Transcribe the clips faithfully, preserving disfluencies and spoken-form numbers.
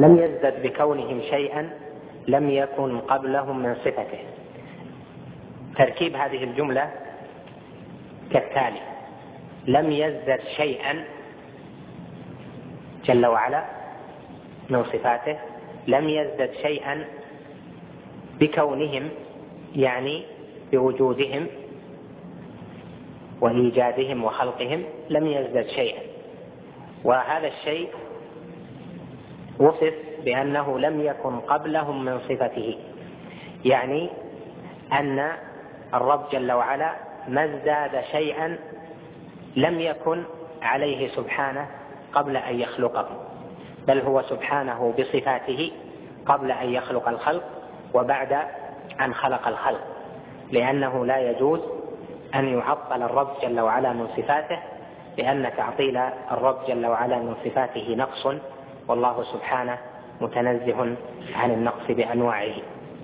لم يزدد بكونهم شيئا لم يكن قبلهم من صفته. تركيب هذه الجملة كالتالي: لم يزدد شيئا جل وعلا من صفاته، لم يزدد شيئا بكونهم يعني بوجودهم وإيجادهم وخلقهم، لم يزدد شيئا، وهذا الشيء وصف بأنه لم يكن قبلهم من صفته، يعني أن الرب جل وعلا ما ازداد شيئا لم يكن عليه سبحانه قبل أن يخلقه، بل هو سبحانه بصفاته قبل أن يخلق الخلق وبعد أن خلق الخلق، لأنه لا يجوز أن يعطل الرب جل وعلا من صفاته، لأن تعطيل الرب جل وعلا من صفاته نقص، والله سبحانه متنزه عن النقص بأنواعه.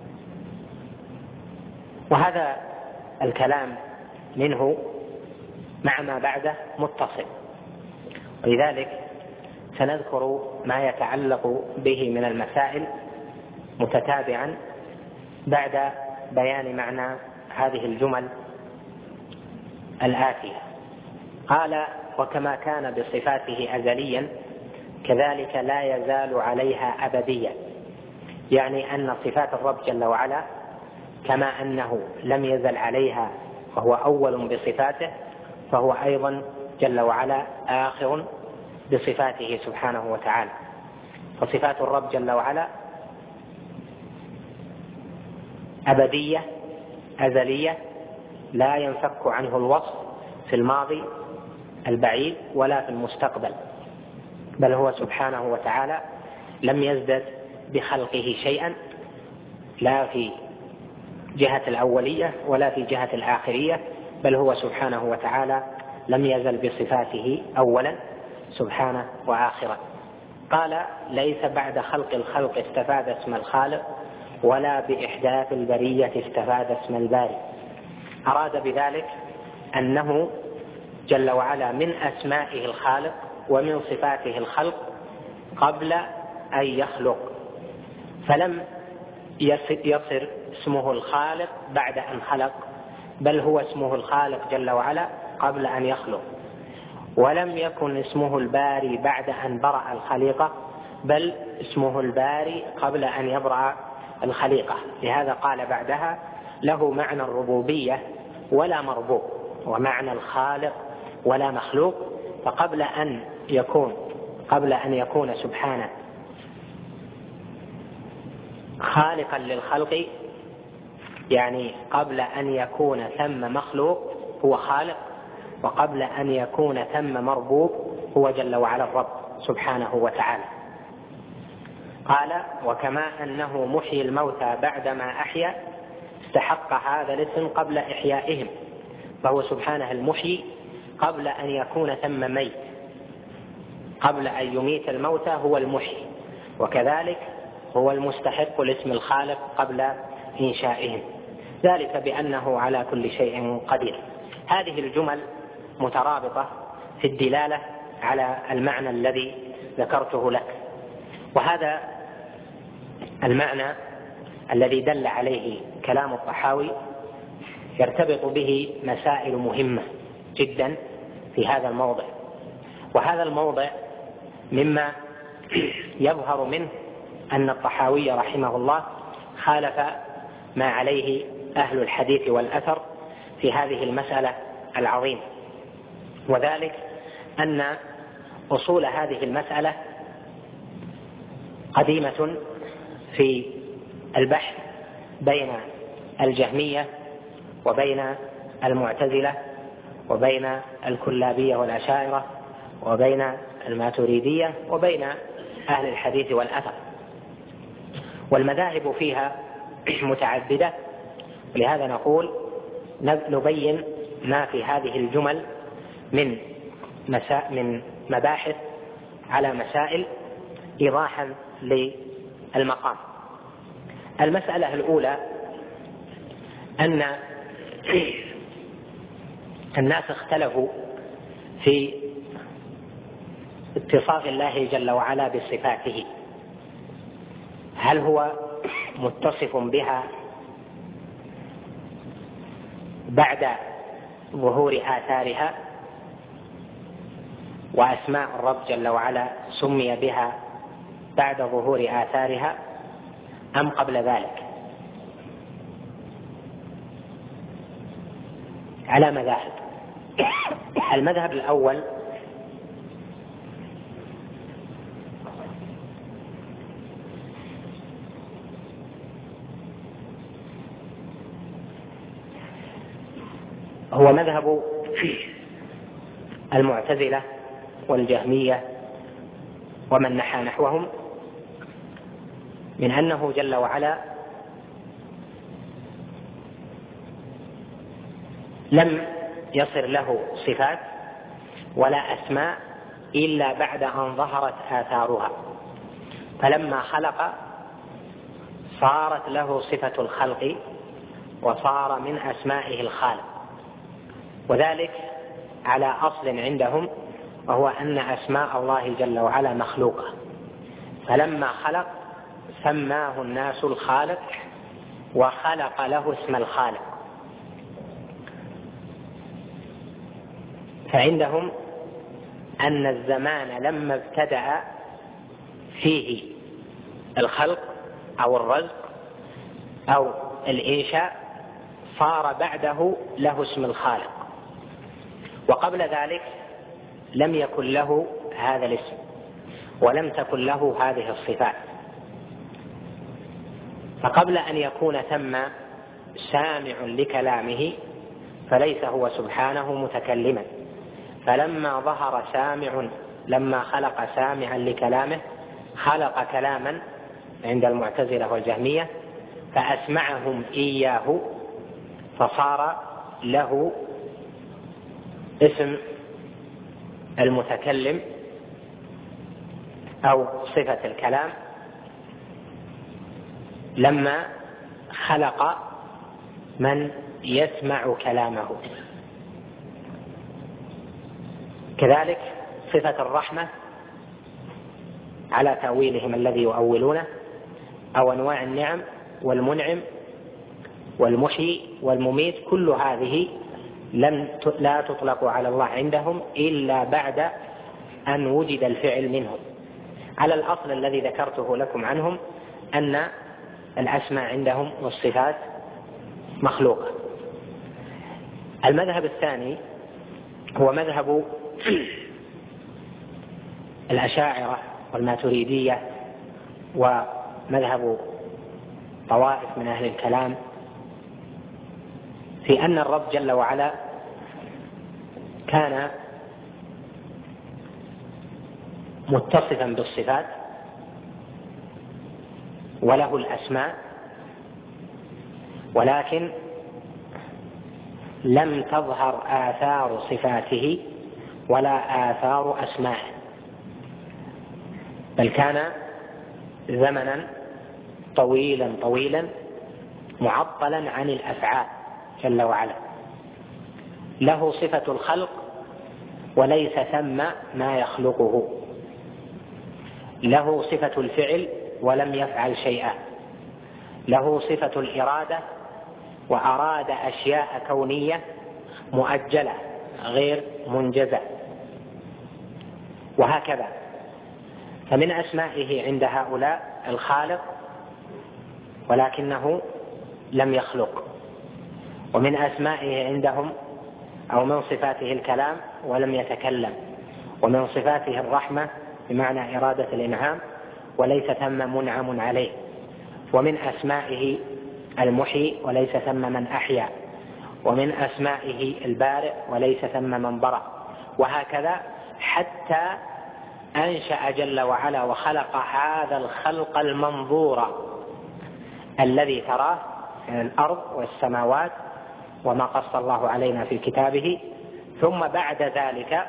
وهذا الكلام منه مع ما بعده متصل، ولذلك سنذكر ما يتعلق به من المسائل متتابعا بعد بيان معنى هذه الجمل الآتية. قال: وكما كان بصفاته أزليا كذلك لا يزال عليها أبديا، يعني أن صفات الرب جل وعلا كما أنه لم يزل عليها وهو أول بصفاته، فهو أيضا جل وعلا آخر بصفاته سبحانه وتعالى. فصفات الرب جل وعلا أبدية أزلية لا ينفك عنه الوصف في الماضي البعيد ولا في المستقبل، بل هو سبحانه وتعالى لم يزدد بخلقه شيئا، لا في جهة الأولية ولا في جهة الآخرية، بل هو سبحانه وتعالى لم يزل بصفاته أولا سبحانه وآخرا. قال: ليس بعد خلق الخلق استفاد اسم الخالق، ولا بإحداث البرية استفاد اسم الباري. أراد بذلك أنه جل وعلا من أسمائه الخالق ومن صفاته الخلق قبل أن يخلق، فلم يصر اسمه الخالق بعد أن خلق، بل هو اسمه الخالق جل وعلا قبل أن يخلق. ولم يكن اسمه الباري بعد أن برأ الخليقة، بل اسمه الباري قبل أن يبرأ الخليقة. لهذا قال بعدها: له معنى الربوبية ولا مربوب، ومعنى الخالق ولا مخلوق. فقبل أن يكون قبل أن يكون سبحانه خالقا للخلق، يعني قبل أن يكون ثم مخلوق هو خالق، وقبل أن يكون ثم مربوب هو جل وعلا الرب سبحانه وتعالى. قال: وكما أنه محيي الموتى بعدما أحيا استحق هذا الاسم قبل إحيائهم، فهو سبحانه المحيي قبل أن يكون ثم ميت، قبل أن يميت الموتى هو المحيي، وكذلك هو المستحق لاسم الخالق قبل إنشائهم، ذلك بأنه على كل شيء قدير. هذه الجمل مترابطة في الدلالة على المعنى الذي ذكرته لك، وهذا المعنى الذي دل عليه كلام الطحاوي يرتبط به مسائل مهمة جدا في هذا الموضع. وهذا الموضع مما يظهر منه أن الطحاوي رحمه الله خالف ما عليه أهل الحديث والأثر في هذه المسألة العظيمة، وذلك أن أصول هذه المسألة قديمة في البحث بين الجهمية وبين المعتزلة وبين الكلابية والأشاعرة وبين الماتريدية وبين أهل الحديث والأثر، والمذاهب فيها متعددة. ولهذا نقول نبين ما في هذه الجمل من مسا... من مباحث على مسائل إيضاحا للمقام. المسألة الأولى أن الناس اختلفوا في اتصاف الله جل وعلا بصفاته، هل هو متصف بها بعد ظهور آثارها، وأسماء الرب جل وعلا سمي بها بعد ظهور آثارها، أم قبل ذلك؟ على مذاهب. المذهب الأول هو مذهب المعتزلة والجهمية ومن نحى نحوهم، من أنه جل وعلا لم يصر له صفات ولا أسماء إلا بعد أن ظهرت آثارها، فلما خلق صارت له صفة الخلق وصار من أسمائه الخالق، وذلك على أصل عندهم، وهو أن أسماء الله جل وعلا مخلوقة، فلما خلق سماه الناس الخالق وخلق له اسم الخالق. فعندهم أن الزمان لما ابتدأ فيه الخلق أو الرزق أو الإنشاء صار بعده له اسم الخالق، وقبل ذلك لم يكن له هذا الاسم ولم تكن له هذه الصفات. فقبل أن يكون ثم سامع لكلامه فليس هو سبحانه متكلما، فلما ظهر سامع، لما خلق سامعا لكلامه خلق كلاما عند المعتزلة والجهمية فأسمعهم إياه، فصار له اسم المتكلم أو صفة الكلام لما خلق من يسمع كلامه. كذلك صفة الرحمة على تأويلهم الذي يؤولونه، أو أنواع النعم والمنعم والمحيي والمميت، كل هذه لم لا تطلق على الله عندهم إلا بعد أن وجد الفعل منهم، على الأصل الذي ذكرته لكم عنهم أن الأسماء عندهم والصفات مخلوقة. المذهب الثاني هو مذهب الأشاعرة والماتريدية ومذهب طوائف من أهل الكلام، في أن الرب جل وعلا كان متصفا بالصفات وله الأسماء، ولكن لم تظهر آثار صفاته ولا آثار أسمائه، بل كان زمنا طويلا طويلا معطلا عن الأفعال جل وعلا، له صفة الخلق وليس ثم ما يخلقه، له صفة الفعل ولم يفعل شيئا، له صفة الإرادة وأراد أشياء كونية مؤجلة غير منجزة، وهكذا. فمن أسمائه عند هؤلاء الخالق ولكنه لم يخلق، ومن أسمائه عندهم أو من صفاته الكلام ولم يتكلم، ومن صفاته الرحمة بمعنى إرادة الإنعام وليس ثم منعم عليه، ومن أسمائه المحيي وليس ثم من أحيا، ومن أسمائه البارئ وليس ثم من برأ، وهكذا حتى أنشأ جل وعلا وخلق هذا الخلق المنظور الذي تراه من الأرض والسماوات وما قص الله علينا في كتابه، ثم بعد ذلك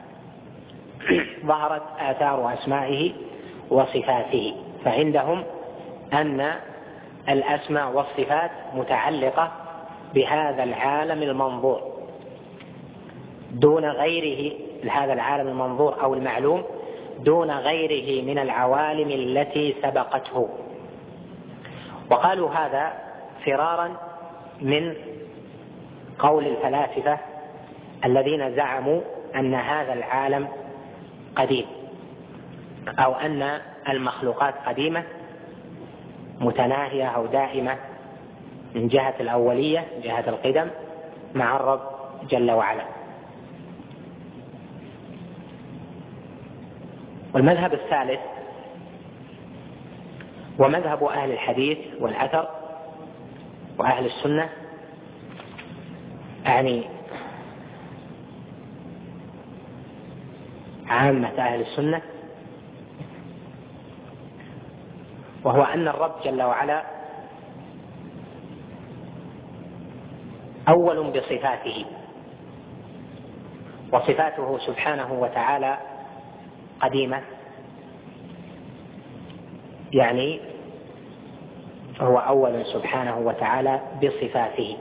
ظهرت آثار أسمائه وصفاته. فعندهم أن الأسماء والصفات متعلقة بهذا العالم المنظور دون غيره، هذا العالم المنظور أو المعلوم دون غيره من العوالم التي سبقته. وقالوا هذا فرارا من قول الفلاسفة الذين زعموا أن هذا العالم قديم، أو أن المخلوقات قديمة متناهية أو دائمة من جهة الأولية، جهة القدم، مع الرب جل وعلا. والمذهب الثالث ومذهب أهل الحديث والأثر وأهل السنة، يعني عامة أهل السنة، وهو أن الرب جل وعلا أول بصفاته، وصفاته سبحانه وتعالى قديمة، يعني هو أول سبحانه وتعالى بصفاته،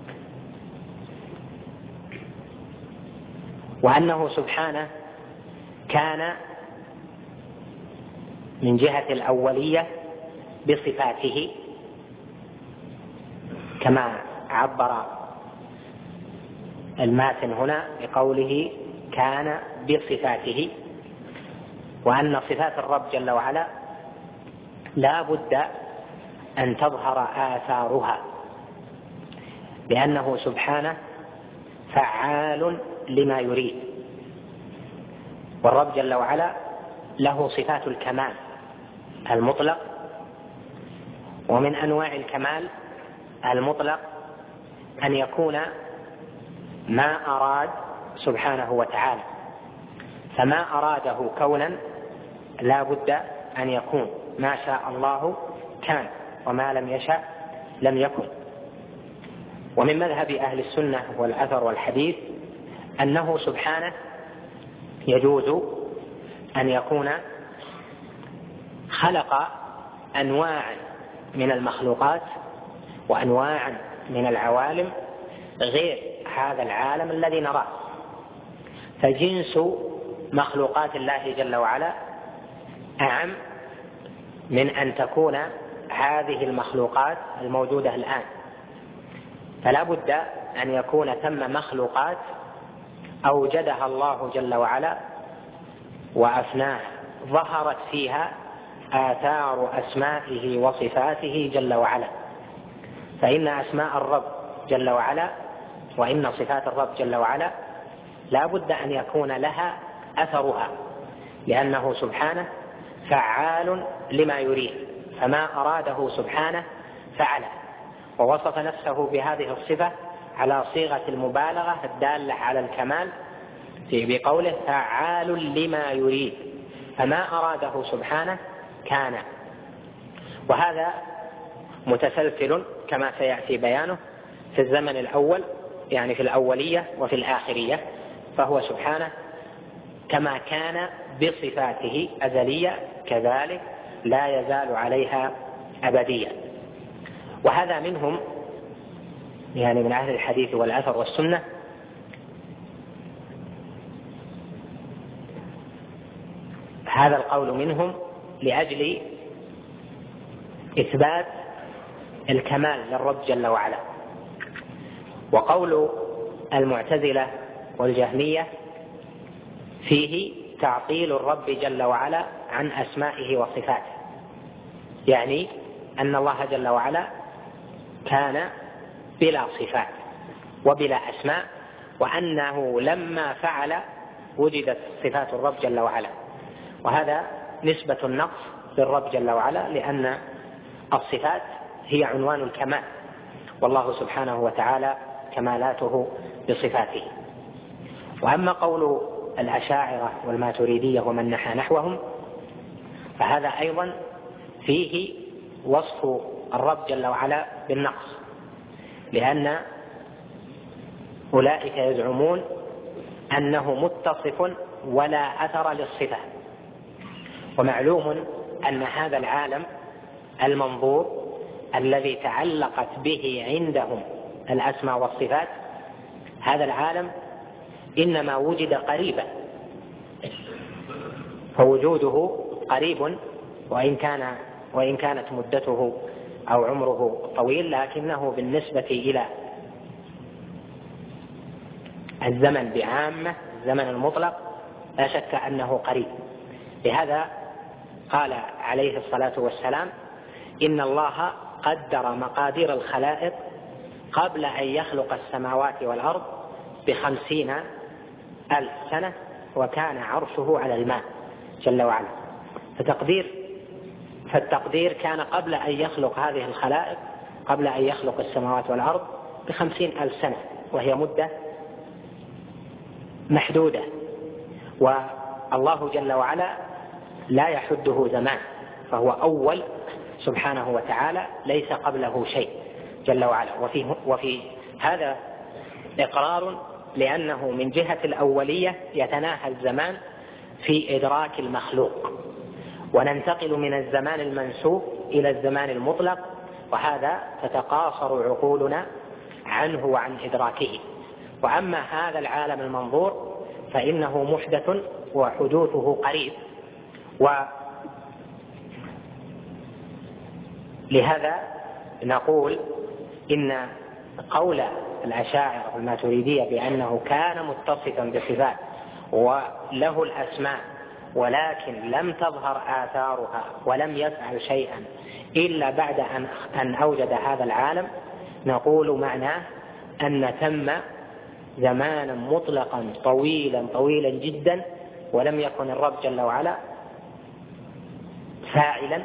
وأنه سبحانه كان من جهة الأولية بصفاته كما عبر الماتن هنا بقوله كان بصفاته، وأن صفات الرب جل وعلا لا بد أن تظهر آثارها، لأنه سبحانه فعال لما يريد، والرب جل وعلا له صفات الكمال المطلق، ومن أنواع الكمال المطلق أن يكون ما أراد سبحانه وتعالى، فما أراده كونا لا بد أن يكون، ما شاء الله كان وما لم يشأ لم يكن. ومن مذهب أهل السنة والأثر والحديث أنه سبحانه يجوز أن يكون خلق أنواعا من المخلوقات وأنواعا من العوالم غير هذا العالم الذي نراه، فجنس مخلوقات الله جل وعلا أعم من أن تكون هذه المخلوقات الموجودة الآن، فلا بد أن يكون ثم مخلوقات أوجدها الله جل وعلا وأفناها، ظهرت فيها آثار أسمائه وصفاته جل وعلا، فإن أسماء الرب جل وعلا وإن صفات الرب جل وعلا لا بد أن يكون لها أثرها، لأنه سبحانه فعال لما يريد، فما أراده سبحانه فعله، ووصف نفسه بهذه الصفة على صيغة المبالغة الدالة على الكمال في بقوله فعال لما يريد، فما أراده سبحانه كان. وهذا متسلسل كما سيأتي بيانه في الزمن الأول، يعني في الأولية وفي الآخرية، فهو سبحانه كما كان بصفاته أزلية كذلك لا يزال عليها أبدية. وهذا منهم، يعني من أهل الحديث والأثر والسنة، هذا القول منهم لأجل إثبات الكمال للرب جل وعلا. وقول المعتزلة والجهمية فيه تعطيل الرب جل وعلا عن أسمائه وصفاته، يعني أن الله جل وعلا كان بلا صفات وبلا أسماء، وأنه لما فعل وجدت صفات الرب جل وعلا، وهذا نسبة النقص للرب جل وعلا، لأن الصفات هي عنوان الكمال، والله سبحانه وتعالى كمالاته بصفاته. وأما قول الأشاعرة والماتريدية ومن نحى نحوهم فهذا أيضا فيه وصف الرب جل وعلا بالنقص، لأن أولئك يزعمون أنه متصف ولا أثر للصفة. ومعلوم أن هذا العالم المنظور الذي تعلقت به عندهم الأسماء والصفات، هذا العالم إنما وجد قريبا، فوجوده قريب وإن كان وإن كانت مدته أو عمره طويل، لكنه بالنسبة إلى الزمن بعامة الزمن المطلق لا شك أنه قريب. لهذا قال عليه الصلاة والسلام: إن الله قدر مقادير الخلائق قبل أن يخلق السماوات والأرض بخمسين ألف سنة وكان عرشه على الماء جل وعلا. فتقدير فالتقدير كان قبل أن يخلق هذه الخلائق، قبل أن يخلق السماوات والأرض بخمسين ألف سنة، وهي مدة محدودة. والله جل وعلا لا يحده زمان، فهو أول سبحانه وتعالى، ليس قبله شيء جل وعلا. وفي, وفي هذا إقرار لأنه من جهة الأولية يتناهى الزمان في إدراك المخلوق، وننتقل من الزمان المنسوب إلى الزمان المطلق، وهذا تتقاصر عقولنا عنه وعن إدراكه. وأما هذا العالم المنظور فإنه محدث وحدوثه قريب. ولهذا نقول إن قول الأشاعرة الماتريدية بأنه كان متصفا بصفات وله الأسماء ولكن لم تظهر آثارها ولم يفعل شيئا إلا بعد أن أوجد هذا العالم، نقول معناه أن تم زمانا مطلقا طويلا طويلا جدا، ولم يكن الرب جل وعلا فاعلا،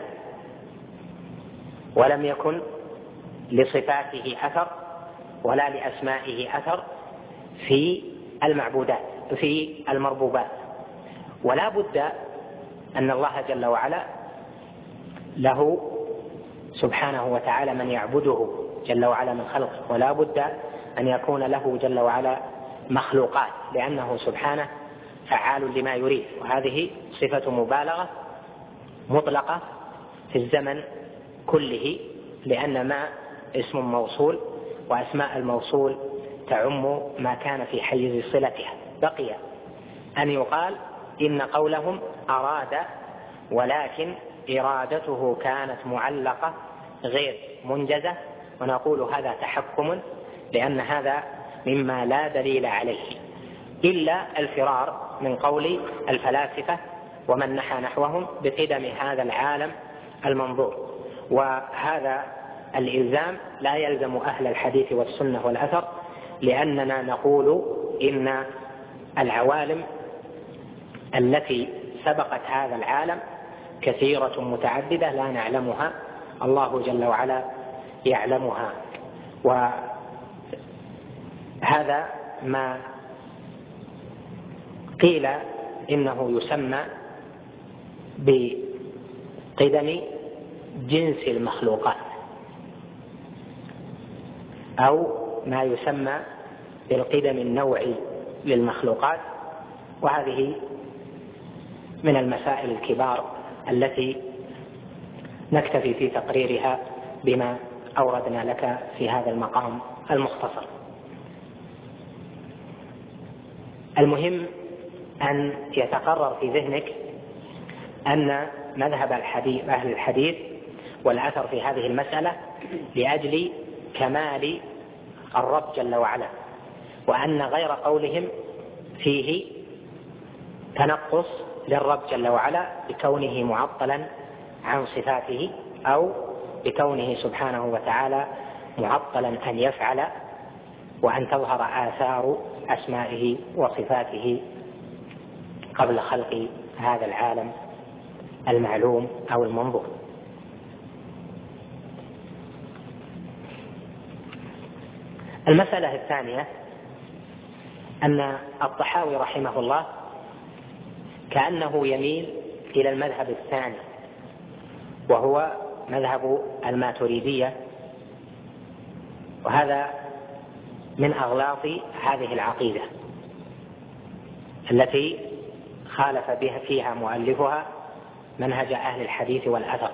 ولم يكن لصفاته أثر ولا لأسمائه أثر في المعبودات في المربوبات. ولا بد أن الله جل وعلا له سبحانه وتعالى من يعبده جل وعلا من خلقه، ولا بد أن يكون له جل وعلا مخلوقات، لأنه سبحانه فعال لما يريد. وهذه صفة مبالغة مطلقة في الزمن كله، لأن ما اسم موصول، وأسماء الموصول تعم ما كان في حيز صلتها. بقي أن يقال إن قولهم أراد، ولكن إرادته كانت معلقة غير منجزة، ونقول هذا تحكم، لأن هذا مما لا دليل عليه إلا الفرار من قول الفلاسفة ومن نحى نحوهم بقدم هذا العالم المنظور. وهذا الإلزام لا يلزم أهل الحديث والسنة والأثر، لأننا نقول إن العوالم التي سبقت هذا العالم كثيرة متعددة لا نعلمها، الله جل وعلا يعلمها. وهذا ما قيل إنه يسمى بقدم جنس المخلوقات، أو ما يسمى بالقدم النوعي للمخلوقات. وهذه من المسائل الكبار التي نكتفي في تقريرها بما أوردنا لك في هذا المقام المختصر. المهم أن يتقرر في ذهنك أن مذهب الحديث أهل الحديث والأثر في هذه المسألة لأجل كمال الرب جل وعلا، وأن غير قولهم فيه تنقص للرب جل وعلا بكونه معطلا عن صفاته، أو بكونه سبحانه وتعالى معطلا أن يفعل وأن تظهر آثار أسمائه وصفاته قبل خلق هذا العالم المعلوم أو المنظور. المسألة الثانية أن الطحاوي رحمه الله كأنه يميل إلى المذهب الثاني، وهو مذهب الماتريدية، وهذا من أغلاط هذه العقيدة التي خالف بها فيها مؤلفها منهج أهل الحديث والأثر.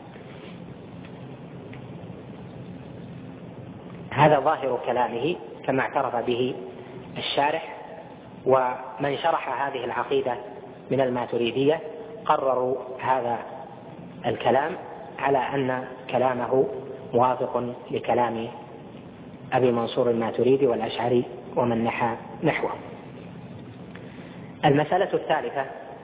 هذا ظاهر كلامه كما اعترف به الشارح، ومن شرح هذه العقيدة من الماتريدية قرروا هذا الكلام على أن كلامه موافق لكلام أبي منصور الماتريدي والأشعري ومن نحى نحوه. المسألة الثالثة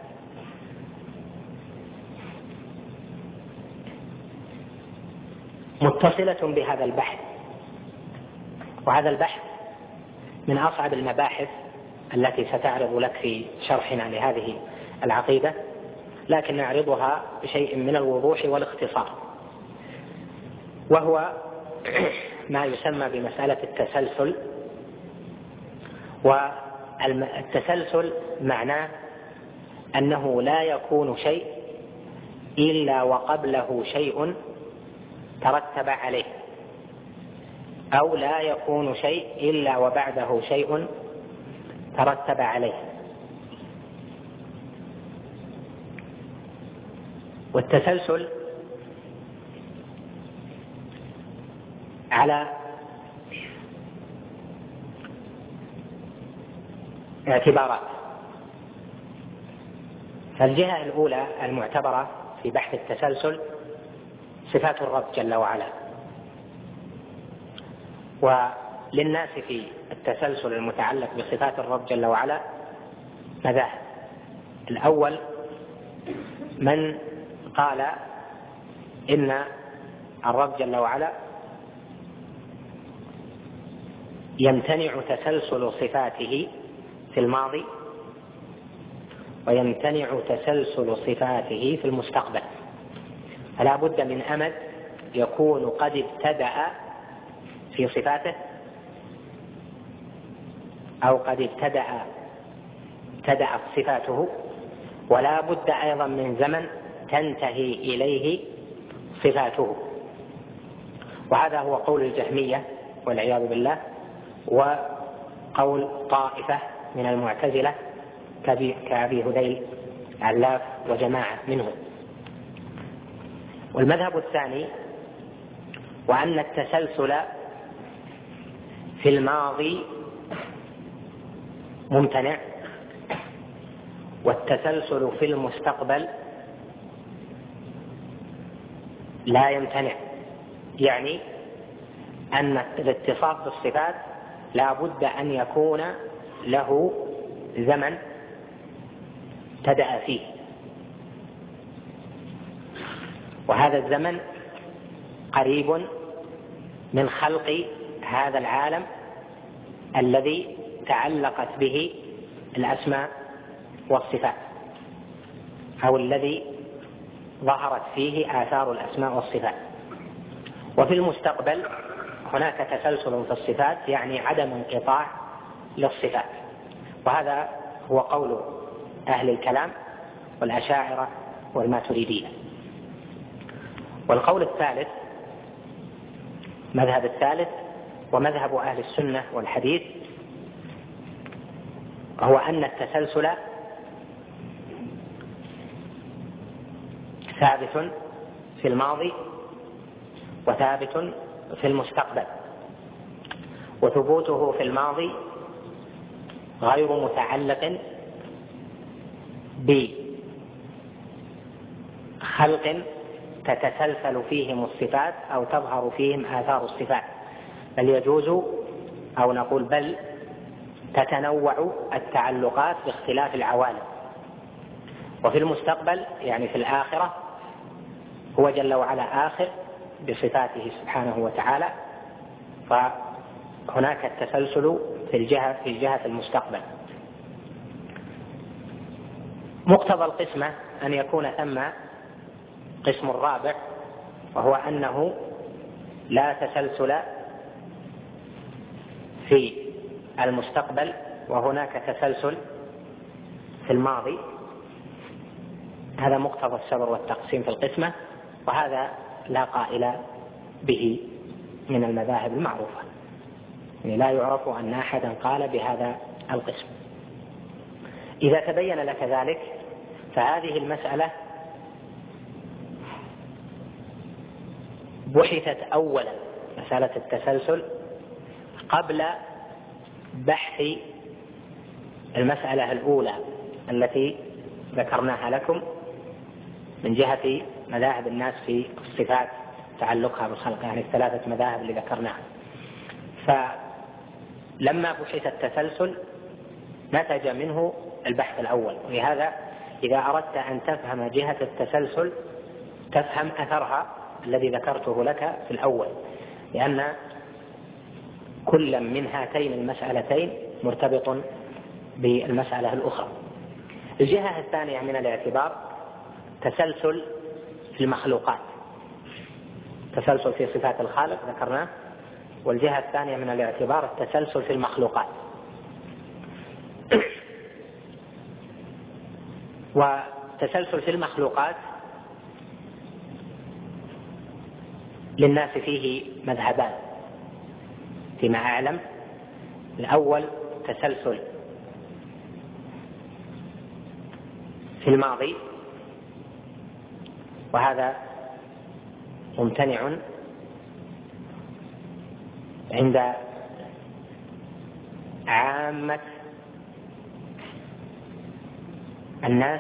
متصلة بهذا البحث، وهذا البحث من أصعب المباحث التي ستعرض لك في شرحنا لهذه العقيدة، لكن نعرضها بشيء من الوضوح والاختصار، وهو ما يسمى بمسألة التسلسل. والتسلسل معناه أنه لا يكون شيء إلا وقبله شيء ترتب عليه، أو لا يكون شيء إلا وبعده شيء ترتب عليه. والتسلسل على اعتبارات. فالجهة الأولى المعتبرة في بحث التسلسل صفات الرب جل وعلا. وللناس في التسلسل المتعلق بصفات الرب جل وعلا مذاهب. الأول من قال إن الرب جل وعلا يمتنع تسلسل صفاته في الماضي، ويمتنع تسلسل صفاته في المستقبل، فلا بد من أمد يكون قد ابتدأ في صفاته، أو قد ابتدأ ابتدأت صفاته، ولا بد أيضا من زمن تنتهي إليه صفاته. وهذا هو قول الجهمية والعياذ بالله، وقول طائفة من المعتزلة كأبي هذيل علاف وجماعة منهم. والمذهب الثاني وأن التسلسل في الماضي ممتنع، والتسلسل في المستقبل لا يمتنع. يعني أن الاتصاف بالصفات لا بد أن يكون له زمن ابتدأ فيه، وهذا الزمن قريب من خلق هذا العالم الذي تعلقت به الأسماء والصفات، أو الذي ظهرت فيه آثار الأسماء والصفات. وفي المستقبل هناك تسلسل في الصفات، يعني عدم انقطاع للصفات، وهذا هو قول أهل الكلام والأشاعرة والماتريدية. والقول الثالث مذهب الثالث ومذهب أهل السنة والحديث هو أن التسلسل ثابت في الماضي وثابت في المستقبل، وثبوته في الماضي غير متعلق بخلق تتسلسل فيهم الصفات أو تظهر فيهم آثار الصفات، بل يجوز أو نقول بل تتنوع التعلقات باختلاف العوالم. وفي المستقبل يعني في الآخرة هو جل وعلا آخر بصفاته سبحانه وتعالى، فهناك التسلسل في الجهة في جهة المستقبل. مقتضى القسمة أن يكون ثم قسم رابع، وهو أنه لا تسلسل في المستقبل وهناك تسلسل في الماضي. هذا مقتضى السبر والتقسيم في القسمة، وهذا لا قائل به من المذاهب المعروفة، يعني لا يعرف أن أحدا قال بهذا القسم. إذا تبين لك ذلك فهذه المسألة بحثت أولا، مسألة التسلسل، قبل بحث المسألة الأولى التي ذكرناها لكم من جهة مذاهب الناس في الصفات تعلقها بالخلق، يعني الثلاثة مذاهب اللي ذكرناها. فلما بحث التسلسل نتج منه البحث الأول، ولهذا إذا أردت أن تفهم جهة التسلسل تفهم أثرها الذي ذكرته لك في الأول، لأن كل من هاتين المسألتين مرتبط بالمسألة الأخرى. الجهة الثانية من الاعتبار تسلسل في المخلوقات، تسلسل في صفات الخالق ذكرناه، والجهة الثانية من الاعتبار التسلسل في المخلوقات. وتسلسل في المخلوقات للناس فيه مذهبان فيما أعلم. الأول تسلسل في الماضي، وهذا ممتنع عند عامة الناس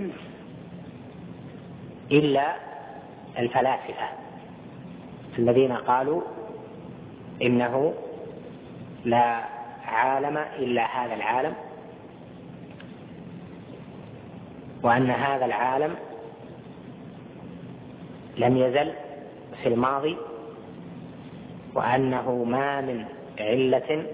إلا الفلاسفة الذين قالوا إنه لا عالم إلا هذا العالم، وأن هذا العالم لم يزل في الماضي، وأنه ما من علة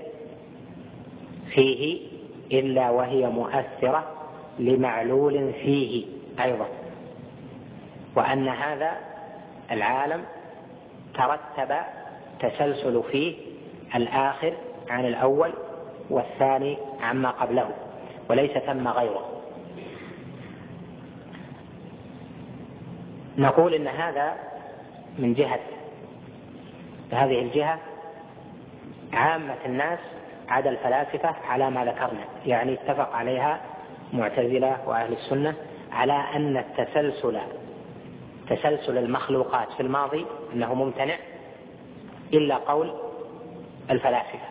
فيه إلا وهي مؤثرة لمعلول فيه أيضا، وأن هذا العالم ترتب تسلسل فيه الآخر عن الأول والثاني عما قبله، وليس ثم غيره. نقول إن هذا من جهة هذه الجهة عامة الناس عدا الفلاسفة على ما ذكرنا، يعني اتفق عليها معتزلة وأهل السنة على أن التسلسل تسلسل المخلوقات في الماضي أنه ممتنع إلا قول الفلاسفة.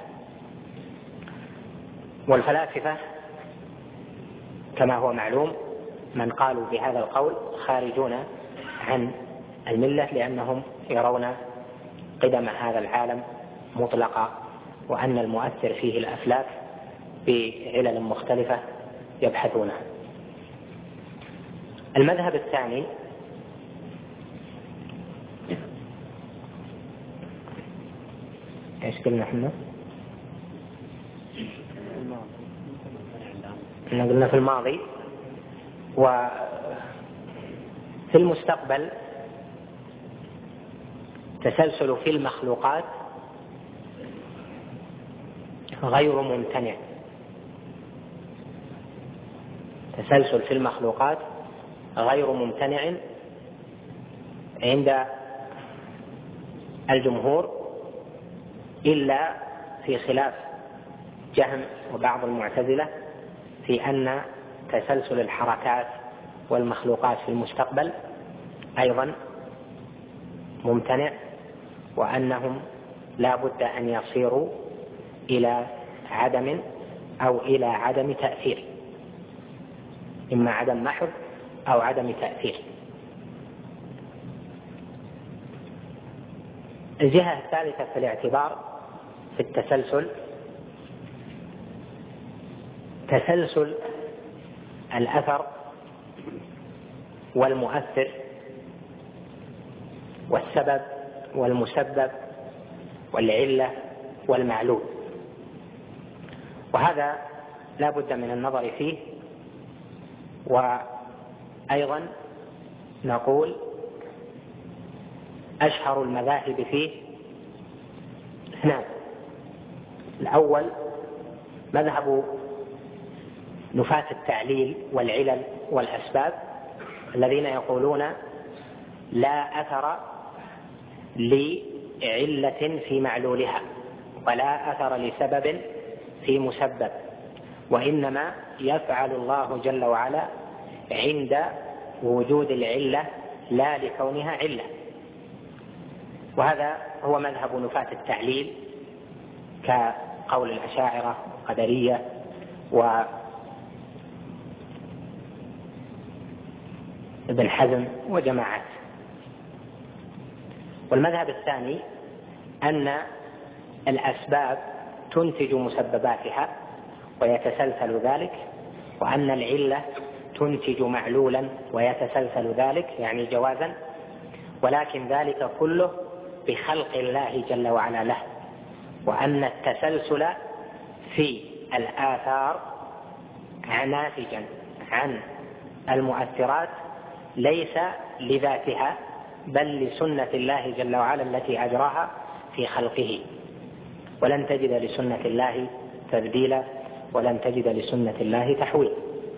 والفلاسفة كما هو معلوم من قالوا بهذا القول خارجون عن الملة، لأنهم يرون قدم هذا العالم مطلقا، وأن المؤثر فيه الأفلاك بعلل مختلفة يبحثونها. المذهب الثاني ايش قلنا احنا؟ احنا قلنا في الماضي، وفي المستقبل تسلسل في المخلوقات غير ممتنع. تسلسل في المخلوقات غير ممتنع عند الجمهور، إلا في خلاف جهم وبعض المعتزلة في أن تسلسل الحركات والمخلوقات في المستقبل أيضا ممتنع، وأنهم لا بد أن يصيروا إلى عدم أو إلى عدم تأثير، إما عدم محض أو عدم تأثير. الجهة الثالثة في الاعتبار في التسلسل تسلسل الأثر والمؤثر والسبب والمسبب والعلة والمعلول، وهذا لا بد من النظر فيه. وأيضا نقول أشهر المذاهب فيه اثنان: الأول مذهب نفاة التعليل والعلل والأسباب، الذين يقولون لا أثر لعلة في معلولها ولا أثر لسبب في مسبب، وإنما يفعل الله جل وعلا عند وجود العلة لا لكونها علة. وهذا هو مذهب نفاة التعليل كقول الأشاعرة والقدرية وابن حزم وجماعات. والمذهب الثاني أن الأسباب تنتج مسبباتها ويتسلسل ذلك، وأن العلة تنتج معلولا ويتسلسل ذلك يعني جوازا، ولكن ذلك كله بخلق الله جل وعلا له، وأن التسلسل في الآثار ناتجا عن المؤثرات ليس لذاتها بل لسنة الله جل وعلا التي أجراها في خلقه، ولن تجد لسنة الله تبديلا ولن تجد لسنة الله تحويلا.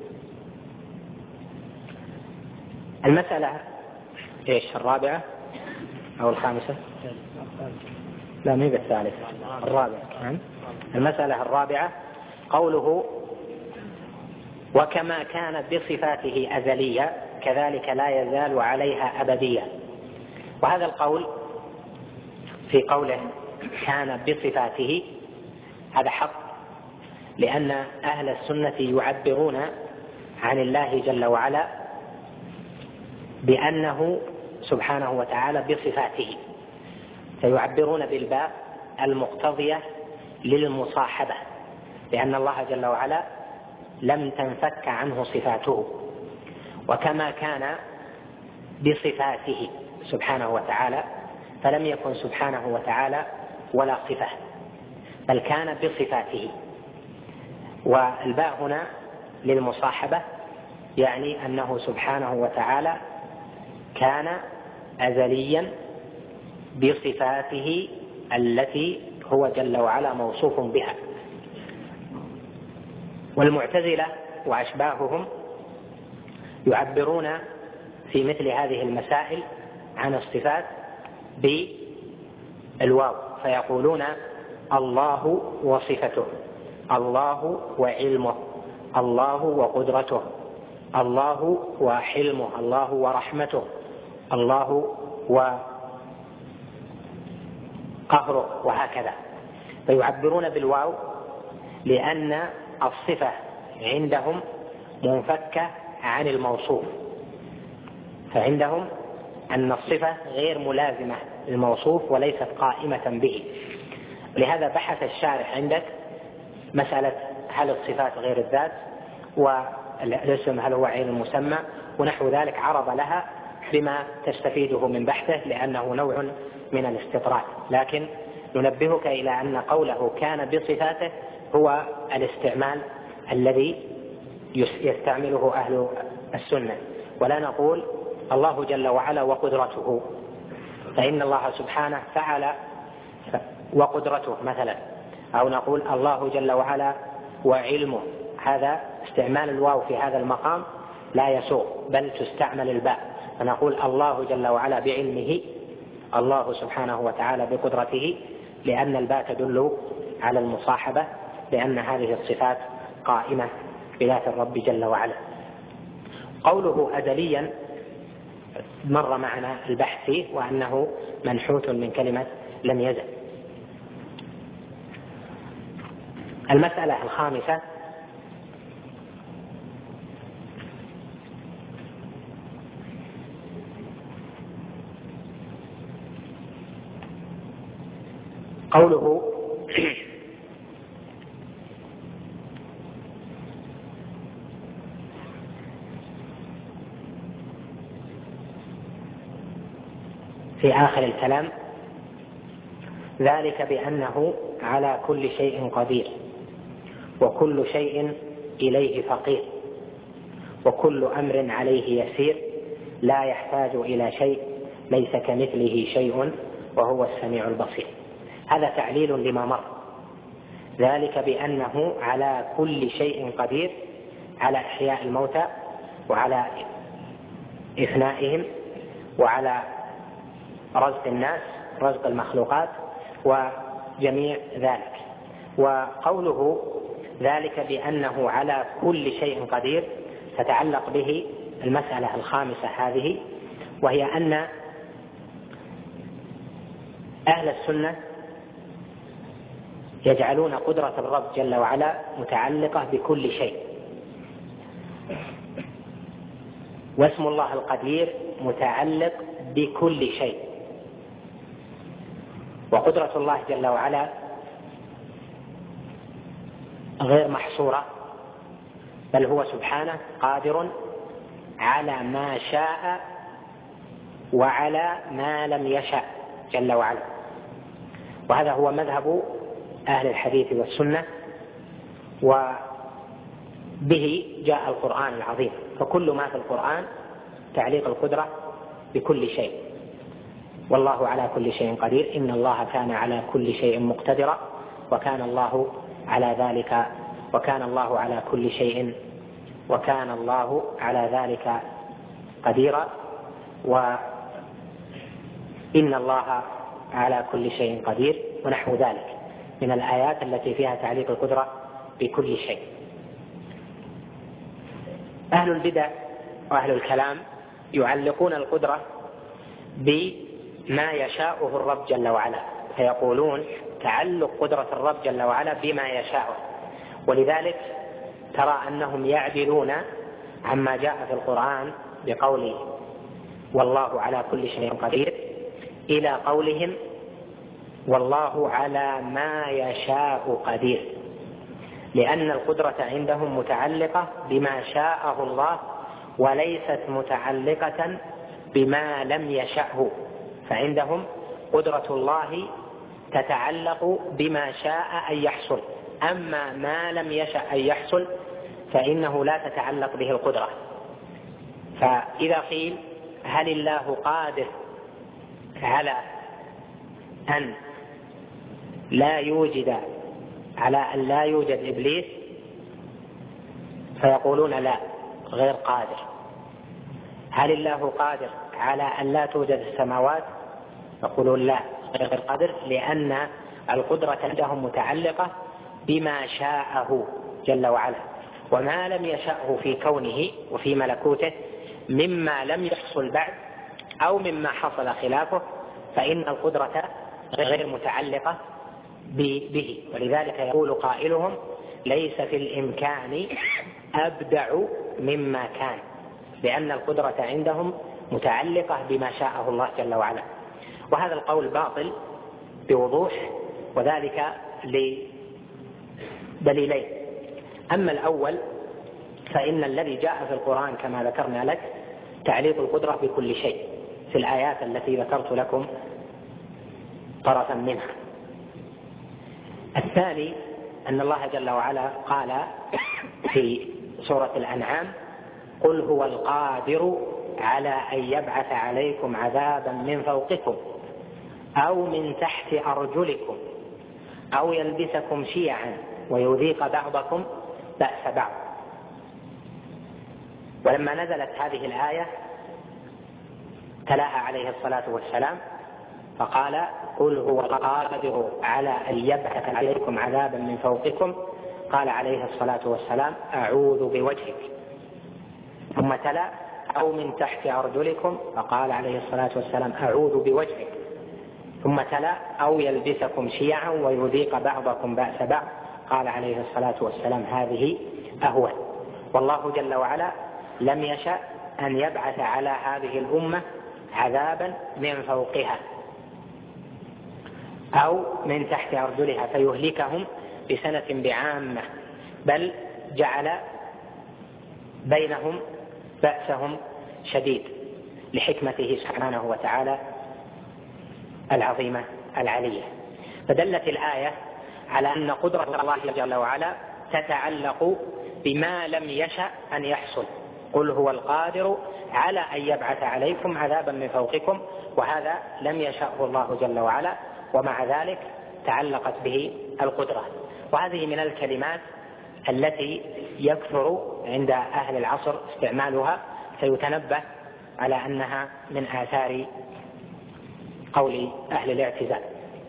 المسألة ايش الرابعة أو الخامسة؟ لا مي بالثالثة، الرابعة. المسألة الرابعة قوله وكما كانت بصفاته أزلية كذلك لا يزال عليها أبدية. وهذا القول في قوله كان بصفاته هذا حق، لأن أهل السنة يعبرون عن الله جل وعلا بأنه سبحانه وتعالى بصفاته، فيعبرون بالباء المقتضية للمصاحبة، لأن الله جل وعلا لم تنفك عنه صفاته. وكما كان بصفاته سبحانه وتعالى فلم يكن سبحانه وتعالى ولا صفة، بل كان بصفاته، والباء هنا للمصاحبة، يعني أنه سبحانه وتعالى كان أزليا بصفاته التي هو جل وعلا موصوف بها. والمعتزلة وأشباههم يعبرون في مثل هذه المسائل عن الصفات بالواو، فيقولون الله وصفته، الله وعلمه، الله وقدرته، الله وحلمه، الله ورحمته، الله وقهره، وهكذا. فيعبرون بالواو لأن الصفة عندهم منفكة عن الموصوف، فعندهم أن الصفة غير ملازمة للموصوف وليست قائمة به. لهذا بحث الشارح عندك مسألة هل الصفات غير الذات، والاسم هل هو عين المسمى، ونحو ذلك عرض لها بما تستفيده من بحثه، لأنه نوع من الاستطراد. لكن ننبهك إلى أن قوله كان بصفاته هو الاستعمال الذي يستعمله أهل السنة، ولا نقول الله جل وعلا وقدرته، فإن الله سبحانه فعل وقدرته مثلا، أو نقول الله جل وعلا وعلمه. هذا استعمال الواو في هذا المقام لا يسوغ، بل تستعمل الباء، فنقول الله جل وعلا بعلمه، الله سبحانه وتعالى بقدرته، لأن الباء تدل على المصاحبة، لأن هذه الصفات قائمة بذات الرب جل وعلا. قوله أزليا مر معنا البحث فيه، وأنه منحوت من كلمة لم يزل. المسألة الخامسة قوله في آخر الكلام ذلك بأنه على كل شيء قدير، وكل شيء إليه فقير، وكل أمر عليه يسير، لا يحتاج إلى شيء، ليس كمثله شيء، وهو السميع البصير. هذا تعليل لما مر. ذلك بأنه على كل شيء قدير، على إحياء الموتى، وعلى إفنائهم، وعلى رزق الناس، رزق المخلوقات، وجميع ذلك. وقوله ذلك بأنه على كل شيء قدير تتعلق به المسألة الخامسة هذه، وهي أن أهل السنة يجعلون قدرة الرب جل وعلا متعلقة بكل شيء، واسم الله القدير متعلق بكل شيء، وقدرة الله جل وعلا غير محصورة، بل هو سبحانه قادر على ما شاء وعلى ما لم يشأ جل وعلا. وهذا هو مذهب أهل الحديث والسنة، وبه جاء القرآن العظيم. فكل ما في القرآن تعليق القدرة بكل شيء. والله على كل شيء قدير، إن الله كان على كل شيء مقتدرا، وكان الله على ذلك وكان الله على كل شيء وكان الله على ذلك قديرا، وإن الله على كل شيء قدير، ونحو ذلك من الآيات التي فيها تعليق القدرة بكل شيء. أهل البدع وأهل الكلام يعلقون القدرة بما يشاءه الرب جل وعلا، فيقولون تعلق قدرة الرب جل وعلا بما يشاءه. ولذلك ترى أنهم يعدلون عما جاء في القرآن بقوله والله على كل شيء قدير إلى قولهم والله على ما يشاء قدير، لأن القدرة عندهم متعلقة بما شاءه الله وليست متعلقة بما لم يشأه. فعندهم قدرة الله تتعلق بما شاء أن يحصل، أما ما لم يشأ أن يحصل فإنه لا تتعلق به القدرة. فإذا قيل هل الله قادر على أن لا يوجد على أن لا يوجد إبليس، فيقولون لا، غير قادر. هل الله قادر على أن لا توجد السماوات؟ يقولون لا، غير قادر، لأن القدرة عندهم متعلقة بما شاءه جل وعلا، وما لم يشأه في كونه وفي ملكوته مما لم يحصل بعد أو مما حصل خلافه، فإن القدرة غير متعلقة به. ولذلك يقول قائلهم ليس في الإمكان أبدع مما كان، لأن القدرة عندهم متعلقة بما شاءه الله جل وعلا. وهذا القول باطل بوضوح، وذلك لدليلين. أما الأول فإن الذي جاء في القرآن كما ذكرنا لك تعليق القدرة بكل شيء في الآيات التي ذكرت لكم طرفا منها. الثاني أن الله جل وعلا قال في سورة الأنعام قل هو القادر على أن يبعث عليكم عذابا من فوقكم أو من تحت أرجلكم أو يلبسكم شيعا ويذيق بعضكم بأس بعض. ولما نزلت هذه الآية تلاها عليه الصلاة والسلام فقال قل هو القادر على أن يبعث عليكم عذابا من فوقكم، قال عليه الصلاة والسلام أعوذ بوجهك. ثم تلا أو من تحت أرجلكم، فقال عليه الصلاة والسلام أعوذ بوجهك. ثم تلا أو يلبسكم شيعا ويذيق بعضكم بأس بعض، قال عليه الصلاة والسلام هذه أهون. والله جل وعلا لم يشأ أن يبعث على هذه الأمة عذابا من فوقها أو من تحت أرجلها فيهلكهم بسنة بعامة، بل جعل بينهم بأسهم شديد لحكمته سبحانه وتعالى العظيمة العلية. فدلت الآية على أن قدرة الله جل وعلا تتعلق بما لم يشأ أن يحصل. قل هو القادر على أن يبعث عليكم عذابا من فوقكم، وهذا لم يشأه الله جل وعلا، ومع ذلك تعلقت به القدرة. وهذه من الكلمات التي يكثر عند أهل العصر استعمالها، سيتنبه على أنها من آثار قول أهل الاعتزال.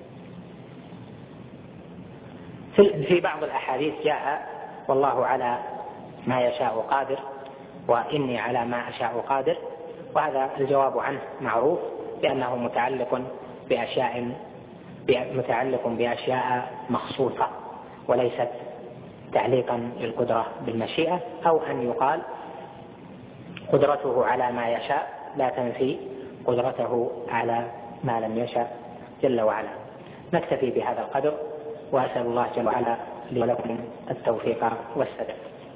في بعض الأحاديث جاء والله على ما يشاء قادر وإني على ما أشاء قادر، وهذا الجواب عنه معروف بأنه متعلق بأشياء متعلق بأشياء مخصوصة وليست تعليقا للقدرة بالمشيئة، أو أن يقال قدرته على ما يشاء لا تنفي قدرته على ما لم يشاء جل وعلا. نكتفي بهذا القدر، وأسأل الله جل وعلا لي ولكم التوفيق والسداد.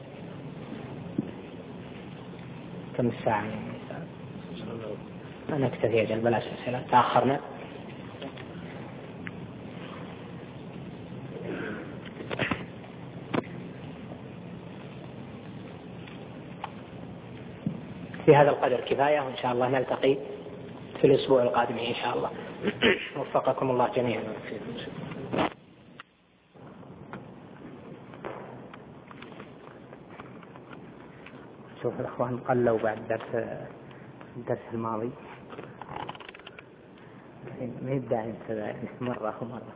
كم الساعة؟ نكتفي أجل بلا أسئلة، تأخرنا. في هذا القدر كفاية، وإن شاء الله نلتقي في الأسبوع القادم إن شاء الله. وفقكم الله جميعا. شوف الأخوان قلوا بعد الدرس الدرس الماضي، ما يبدأ أنت مرة ومرة.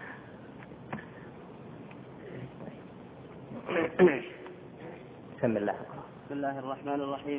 بسم الله بسم الله الرحمن الرحيم.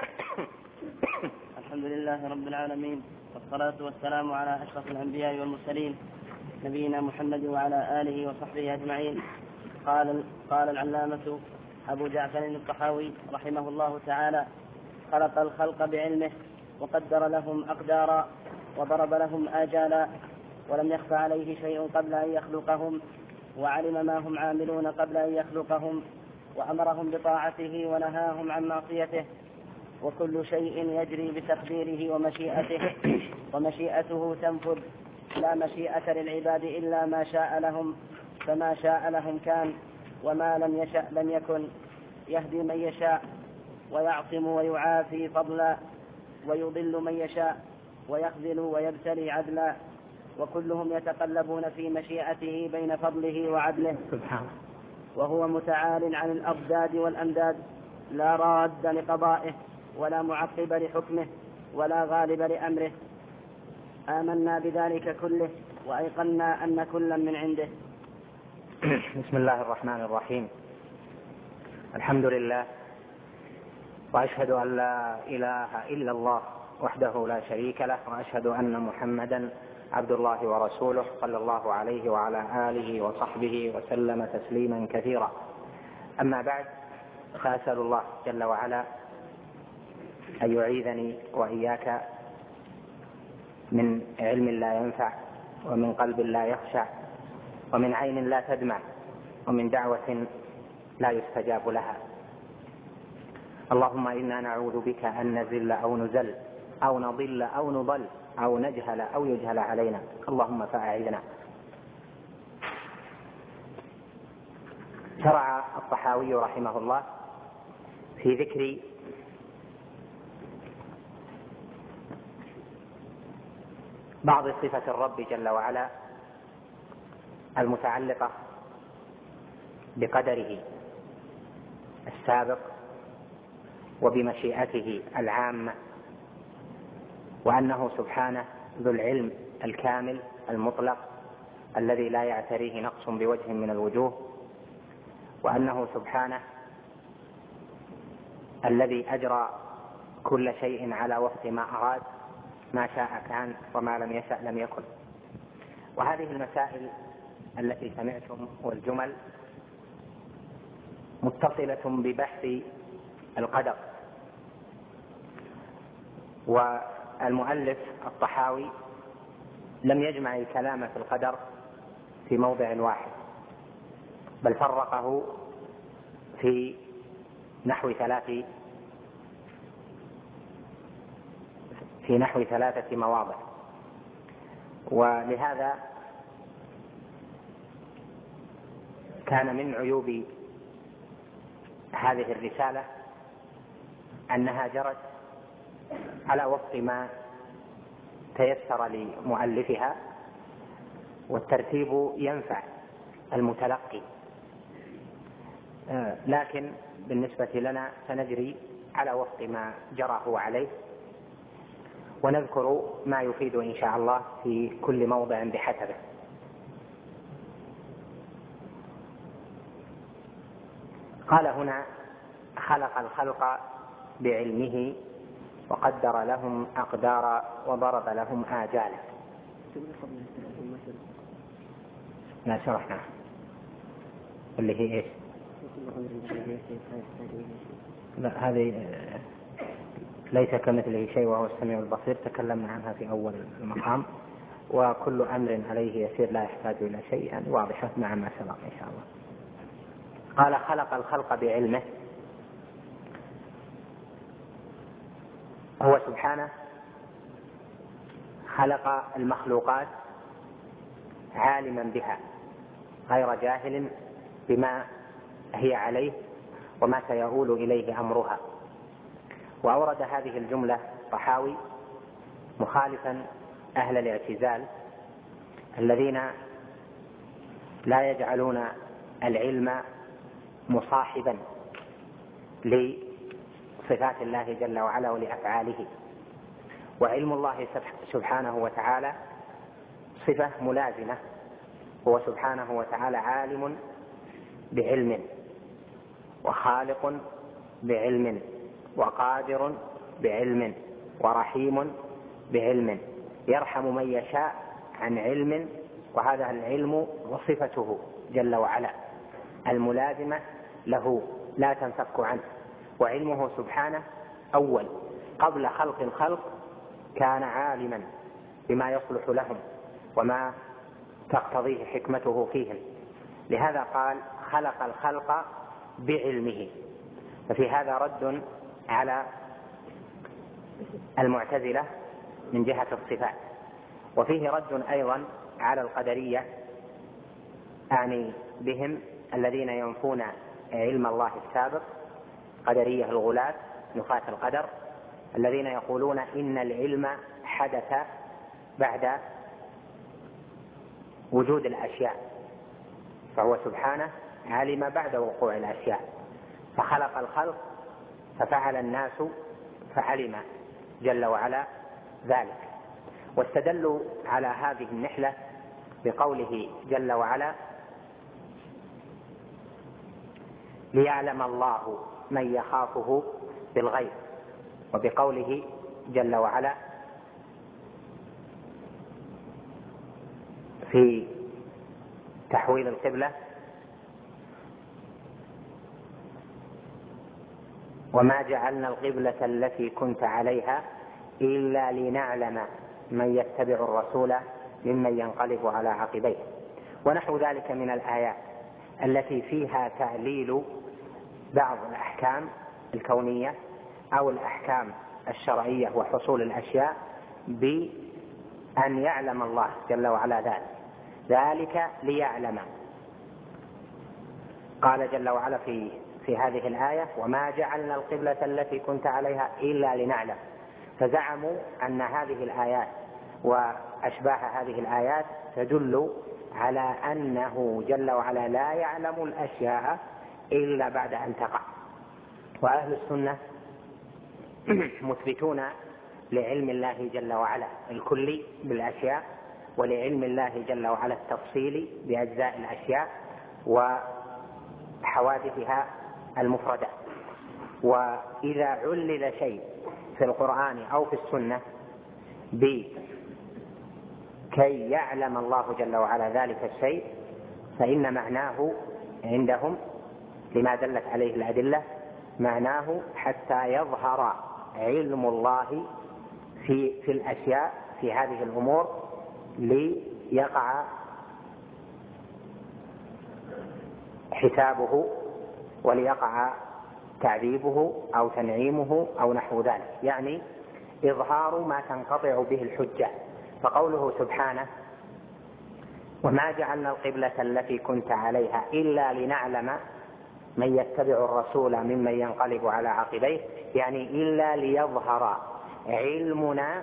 الحمد لله رب العالمين، والصلاة والسلام على أشرف الأنبياء والمرسلين نبينا محمد وعلى آله وصحبه أجمعين. قال قال العلامة أبو جعفر الطحاوي رحمه الله تعالى: خلق الخلق بعلمه وقدر لهم أقدارا وضرب لهم آجالا، ولم يخف عليه شيء قبل أن يخلقهم، وعلم ما هم عاملون قبل أن يخلقهم، وأمرهم بطاعته ونهاهم عن معصيته، وكل شيء يجري بتقديره ومشيئته، ومشيئته تنفذ، لا مشيئة للعباد إلا ما شاء لهم، فما شاء لهم كان، وما لم يشأ لم يكن. يهدي من يشاء ويعصم ويعافي فضلا، ويضل من يشاء ويخذل ويبتلي عدلا، وكلهم يتقلبون في مشيئته بين فضله وعدله سبحانه، وهو متعال عن الأضداد والأنداد، لا راد لقضائه ولا معقب لحكمه ولا غالب لأمره. آمنا بذلك كله وأيقنا أن كلا من عنده. بسم الله الرحمن الرحيم. الحمد لله، وأشهد أن لا إله إلا الله وحده لا شريك له، وأشهد أن محمدا عبد الله ورسوله صلى الله عليه وعلى آله وصحبه وسلم تسليما كثيرا. أما بعد، فأسأل الله جل وعلا أن يعيذني وإياك من علم لا ينفع، ومن قلب لا يخشع، ومن عين لا تدمع، ومن دعوة لا يستجاب لها. اللهم إنا نعوذ بك أن نزل أو نزل أو نضل أو نضل أو نجهل أو يجهل علينا، اللهم فأعذنا. شرع الطحاوي رحمه الله في ذكر بعض صفة الرب جل وعلا المتعلقة بقدره السابق وبمشيئته العامة، وأنه سبحانه ذو العلم الكامل المطلق الذي لا يعتريه نقص بوجه من الوجوه، وأنه سبحانه الذي أجرى كل شيء على وفق ما أراد، ما شاء كان وما لم يشأ لم يكن. وهذه المسائل التي سمعتم والجمل متصلة ببحث القدر، والمؤلف الطحاوي لم يجمع الكلام في القدر في موضع واحد، بل فرقه في نحو ثلاث في نحو ثلاثة مواضع. ولهذا كان من عيوب هذه الرسالة أنها جرت على وفق ما تيسر لمؤلفها، والترتيب ينفع المتلقي، لكن بالنسبة لنا سنجري على وفق ما جرى هو عليه، ونذكر ما يفيد إن شاء الله في كل موضع بحسبه. قال هنا: خلق الخلق بعلمه وقدر لهم أقدارا وضرب لهم آجالا. لا شرحنا اللي هي إيش؟ لا، هذه ليس كمثله شيء وهو السميع البصير، تكلمنا عنها في أول المقام. وكل أمر عليه يسير لا يحتاج إلى شيء واضحة مع ما سبق إن شاء الله. قال خلق الخلق بعلمه. هو سبحانه خلق المخلوقات عالما بها غير جاهل بما هي عليه وما سيؤول إليه أمرها. وأورد هذه الجملة طحاوي مخالفا أهل الاعتزال الذين لا يجعلون العلم مصاحبا لصفات الله جل وعلا ولأفعاله. وعلم الله سبحانه وتعالى صفة ملازمة، هو سبحانه وتعالى عالم بعلم وخالق بعلم وقادر بعلم ورحيم بعلم، يرحم من يشاء عن علم، وهذا العلم وصفته جل وعلا الملازمة له لا تنفك عنه. وعلمه سبحانه أول قبل خلق الخلق كان عالما بما يصلح لهم وما تقتضيه حكمته فيهم، لهذا قال خلق الخلق بعلمه. ففي هذا رد على المعتزلة من جهة الصفات، وفيه رد أيضا على القدرية، أعني بهم الذين ينفون علم الله السابق، قدرية الغلاة نفاة القدر، الذين يقولون إن العلم حدث بعد وجود الأشياء، فهو سبحانه علم بعد وقوع الأشياء، فخلق الخلق ففعل الناس فعلم جل وعلا ذلك. واستدلوا على هذه النحلة بقوله جل وعلا ليعلم الله من يخافه بالغيب، وبقوله جل وعلا في تحويل القبلة وما جعلنا القبلة التي كنت عليها إلا لنعلم من يتبع الرسول ممن ينقلب على عقبيه، ونحو ذلك من الآيات التي فيها تعليل بعض الأحكام الكونية أو الأحكام الشرعية وحصول الأشياء بأن يعلم الله جل وعلا ذلك ذلك ليعلم. قال جل وعلا في في هذه الآية وما جعلنا القبلة التي كنت عليها إلا لنعلم، فزعموا أن هذه الآيات وأشباه هذه الآيات تدل على أنه جل وعلا لا يعلم الأشياء إلا بعد أن تقع. وأهل السنة مثبتون لعلم الله جل وعلا الكلي بالأشياء، ولعلم الله جل وعلا التفصيلي بأجزاء الأشياء وحوادثها المفردة. وإذا علل شيء في القرآن أو في السنة بكي يعلم الله جل وعلا ذلك الشيء فإن معناه عندهم لما دلت عليه الأدلة معناه حتى يظهر علم الله في في الأشياء في هذه الأمور ليقع حسابه وليقع تعذيبه أو تنعيمه أو نحو ذلك، يعني إظهار ما تنقطع به الحجة. فقوله سبحانه وما جعلنا القبلة التي كنت عليها إلا لنعلم من يتبع الرسول ممن ينقلب على عقبيه، يعني إلا ليظهر علمنا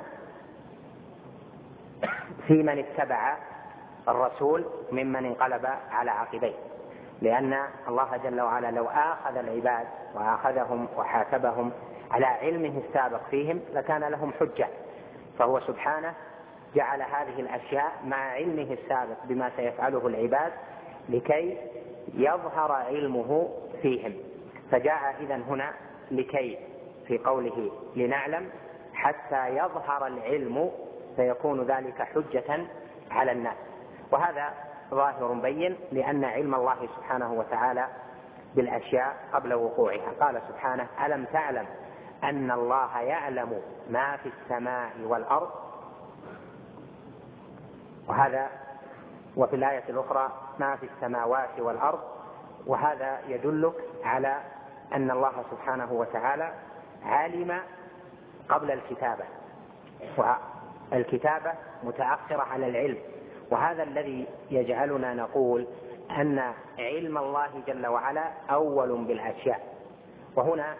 في من اتبع الرسول ممن انقلب على عقبيه، لأن الله جل وعلا لو آخذ العباد وآخذهم وحاسبهم على علمه السابق فيهم لكان لهم حجة، فهو سبحانه جعل هذه الأشياء مع علمه السابق بما سيفعله العباد لكي يظهر علمه فيهم، فجاء إذن هنا لكي في قوله لنعلم حتى يظهر العلم فيكون ذلك حجة على الناس. وهذا ظاهر بين لأن علم الله سبحانه وتعالى بالأشياء قبل وقوعها. قال سبحانه ألم تعلم أن الله يعلم ما في السماء والأرض، وهذا وفي الآية الأخرى ما في السماوات والأرض، وهذا يدلك على أن الله سبحانه وتعالى علم قبل الكتابة، والكتابة متأخرة على العلم، وهذا الذي يجعلنا نقول أن علم الله جل وعلا أول بالأشياء. وهنا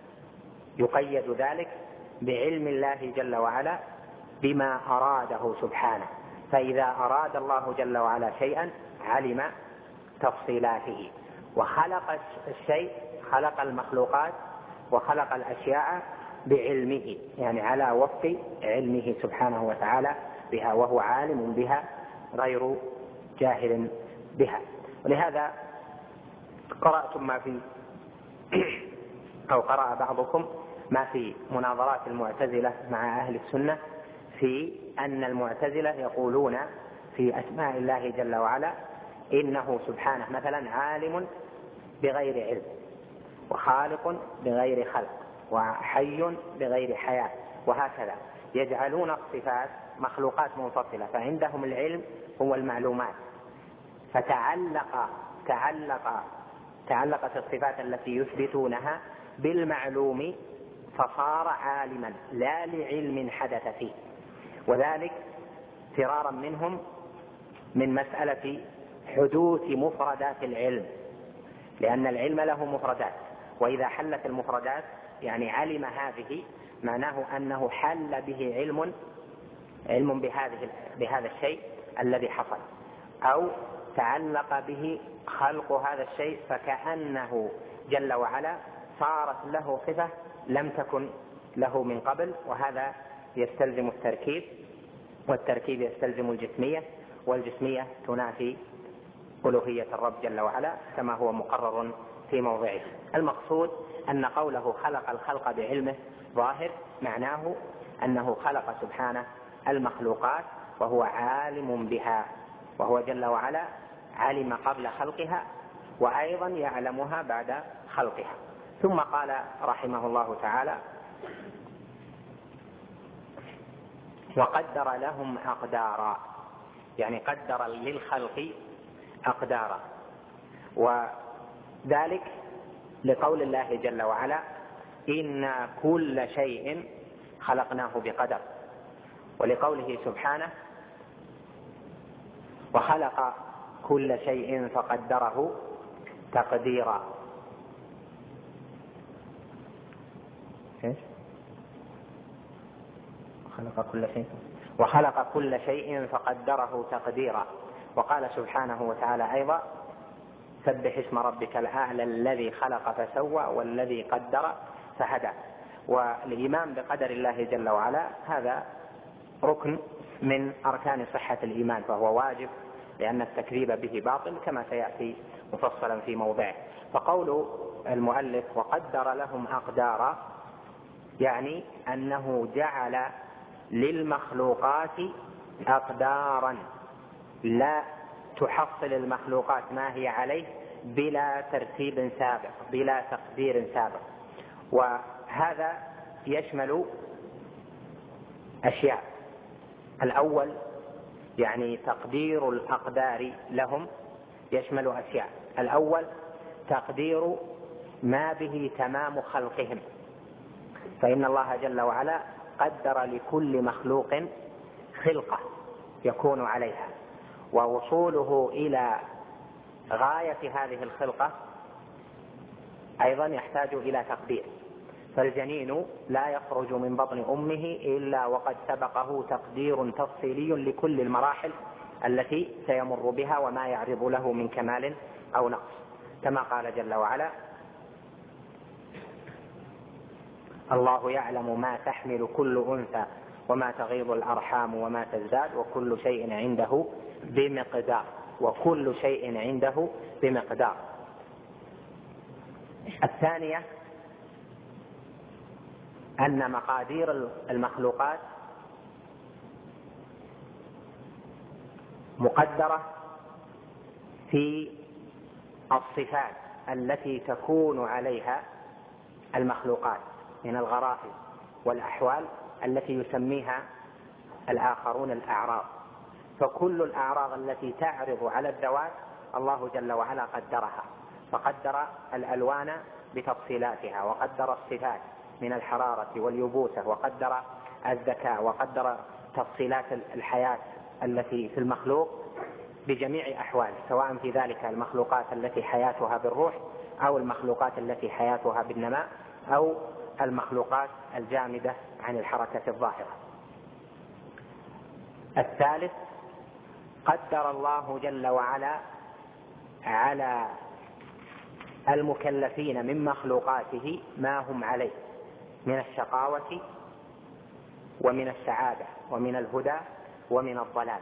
يقيد ذلك بعلم الله جل وعلا بما أراده سبحانه، فإذا أراد الله جل وعلا شيئا علم تفصيلاته، وخلق الشيء، خلق المخلوقات وخلق الأشياء بعلمه، يعني على وفق علمه سبحانه وتعالى بها، وهو عالم بها غير جاهل بها. ولهذا قرأتم ما في أو قرأ بعضكم ما في مناظرات المعتزلة مع أهل السنة في أن المعتزلة يقولون في أسماء الله جل وعلا إنه سبحانه مثلا عالم بغير علم، وخالق بغير خلق، وحي بغير حياة، وهكذا يجعلون الصفات مخلوقات منفصلة، فعندهم العلم هو المعلومات، فتعلق تعلق تعلقت الصفات التي يثبتونها بالمعلوم فصار عالما لا لعلم حدث فيه، وذلك فرارا منهم من مسألة حدوث مفردات العلم، لأن العلم له مفردات، وإذا حلت المفردات يعني علم هذه معناه أنه حل به علم علم بهذه بهذا الشيء الذي حصل، أو تعلق به خلق هذا الشيء فكأنه جل وعلا صارت له صفة لم تكن له من قبل، وهذا يستلزم التركيب، والتركيب يستلزم الجسمية، والجسمية تنافي ألوهية الرب جل وعلا كما هو مقرر في موضعه. المقصود أن قوله خلق الخلق بعلمه ظاهر معناه أنه خلق سبحانه المخلوقات وهو عالم بها، وهو جل وعلا علم قبل خلقها وأيضا يعلمها بعد خلقها. ثم قال رحمه الله تعالى: وقدر لهم أقدارا، يعني قدر للخلق أقدارا، وذلك لقول الله جل وعلا: إنا كل شيء خلقناه بقدر، ولقوله سبحانه: وخلق كل شيء فقدره تقديرا. وخلق كل شيء وخلق كل شيء فقدره تقديرا. وقال سبحانه وتعالى أيضا: سبح اسم ربك الأعلى الذي خلق فسوى والذي قدر فهدى. والإيمان بقدر الله جل وعلا هذا ركن من أركان صحة الإيمان، فهو واجب لأن التكذيب به باطل كما سيأتي مفصلا في موضعه. فقول المؤلف وقدر لهم أقدارا يعني أنه جعل للمخلوقات أقدارا لا تحصل المخلوقات ما هي عليه بلا ترتيب سابق، بلا تقدير سابق. وهذا يشمل أشياء: الأول يعني تقدير الأقدار لهم يشمل أشياء. الأول تقدير ما به تمام خلقهم، فإن الله جل وعلا قدر لكل مخلوق خلقة يكون عليها، ووصوله إلى غاية هذه الخلقة أيضا يحتاج إلى تقدير. فالجنين لا يخرج من بطن أمه إلا وقد سبقه تقدير تفصيلي لكل المراحل التي سيمر بها وما يعرض له من كمال أو نقص، كما قال جل وعلا: الله يعلم ما تحمل كل أنثى وما تغيض الأرحام وما تزداد وكل شيء عنده بمقدار وكل شيء عنده بمقدار. الثانية أن مقادير المخلوقات مقدرة في الصفات التي تكون عليها المخلوقات من الغرائز والأحوال التي يسميها الآخرون الأعراض، فكل الأعراض التي تعرض على الذوات الله جل وعلا قدرها، فقدر الألوان بتفصيلاتها، وقدر الصفات من الحرارة واليبوسة، وقدر الذكاء، وقدر تفصيلات الحياة التي في المخلوق بجميع أحواله، سواء في ذلك المخلوقات التي حياتها بالروح، أو المخلوقات التي حياتها بالنماء، أو المخلوقات الجامدة عن الحركة الظاهرة. الثالث، قدر الله جل وعلا على المكلفين من مخلوقاته ما هم عليه من الشقاوة ومن السعادة ومن الهدى ومن الضلال.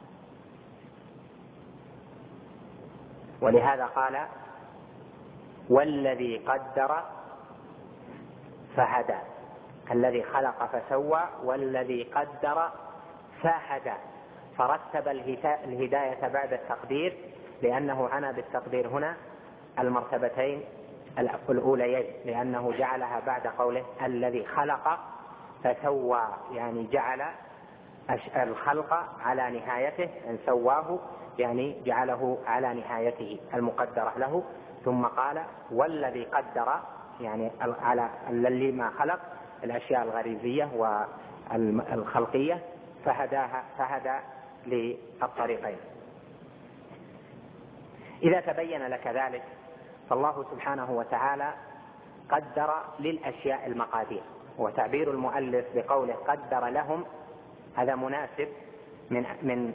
ولهذا قال: والذي قدر فهدى، الذي خلق فسوى والذي قدر فهدى، فرتب الهداية بعد التقدير، لأنه عنى بالتقدير هنا المرتبتين الأوليين، لأنه جعلها بعد قوله الذي خلق فسوى، يعني جعل الخلق على نهايته، أن سواه يعني جعله على نهايته المقدرة له. ثم قال: والذي قدر، يعني على الذي ما خلق الأشياء الغريزية والخلقية، فهداها فهدى للطريقين. إذا تبين لك ذلك فالله سبحانه وتعالى قدر للأشياء المقادير، وتعبير المؤلف بقوله قدر لهم هذا مناسب من من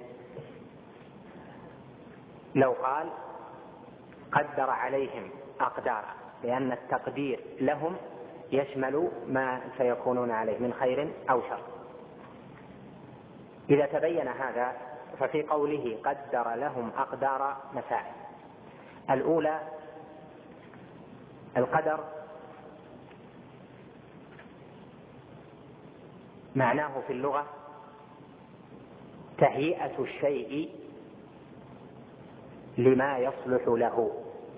لو قال قدر عليهم أقدارا، لأن التقدير لهم يشمل ما سيكونون عليه من خير أو شر. إذا تبين هذا ففي قوله قدر لهم أقدار مسائل. الأولى، القدر معناه في اللغة تهيئة الشيء لما يصلح له،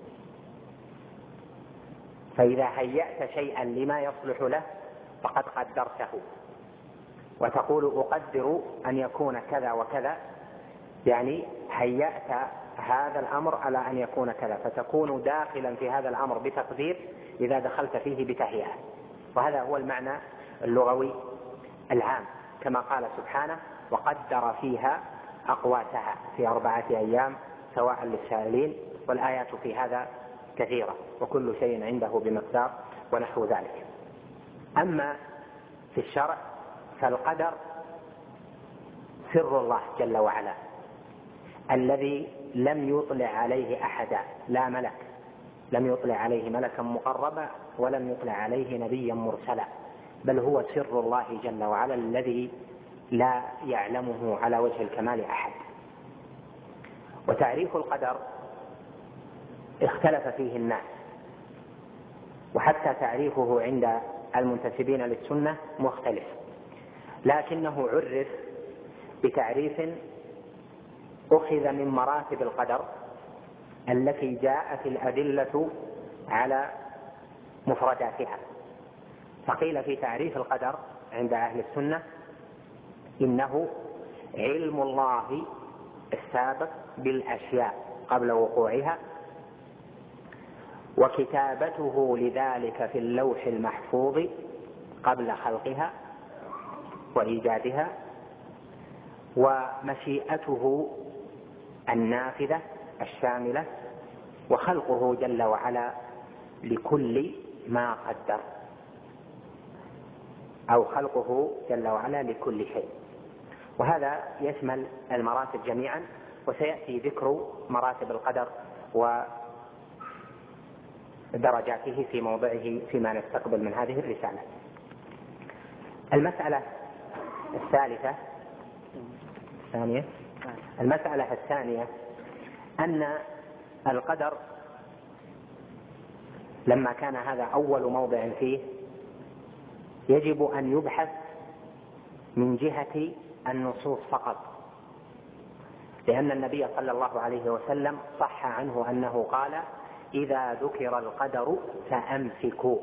فإذا هيأت شيئا لما يصلح له فقد قدرته، وتقول أقدر أن يكون كذا وكذا، يعني هيأت هذا الأمر على أن يكون كذا، فتكون داخلا في هذا الأمر بتقدير إذا دخلت فيه بتهيئة. وهذا هو المعنى اللغوي العام، كما قال سبحانه: وقدر فيها أقواتها في أربعة أيام سواء للسائلين. والآيات في هذا كثيرة، وكل شيء عنده بمقدار ونحو ذلك. أما في الشرع فالقدر سر الله جل وعلا الذي لم يطلع عليه أحدا، لا ملك، لم يطلع عليه ملكا مقربا ولم يطلع عليه نبيا مرسلا، بل هو سر الله جل وعلا الذي لا يعلمه على وجه الكمال أحد. وتعريف القدر اختلف فيه الناس، وحتى تعريفه عند المنتسبين للسنة مختلف، لكنه عرف بتعريف أخذ من مراتب القدر التي جاءت الأدلة على مفرداتها. فقيل في تعريف القدر عند أهل السنة إنه علم الله السابق بالأشياء قبل وقوعها، وكتابته لذلك في اللوح المحفوظ قبل خلقها وإيجادها، ومشيئته النافذة الشاملة، وخلقه جل وعلا لكل ما قدر، أو خلقه جل وعلا لكل شيء. وهذا يشمل المراتب جميعا، وسيأتي ذكر مراتب القدر ودرجاته في موضعه فيما نستقبل من هذه الرسالة. المسألة الثالثة الثانية المسألة الثانية أن القدر لما كان هذا أول موضع فيه يجب أن يبحث من جهة النصوص فقط، لأن النبي صلى الله عليه وسلم صح عنه أنه قال: إذا ذكر القدر فأمسكوا،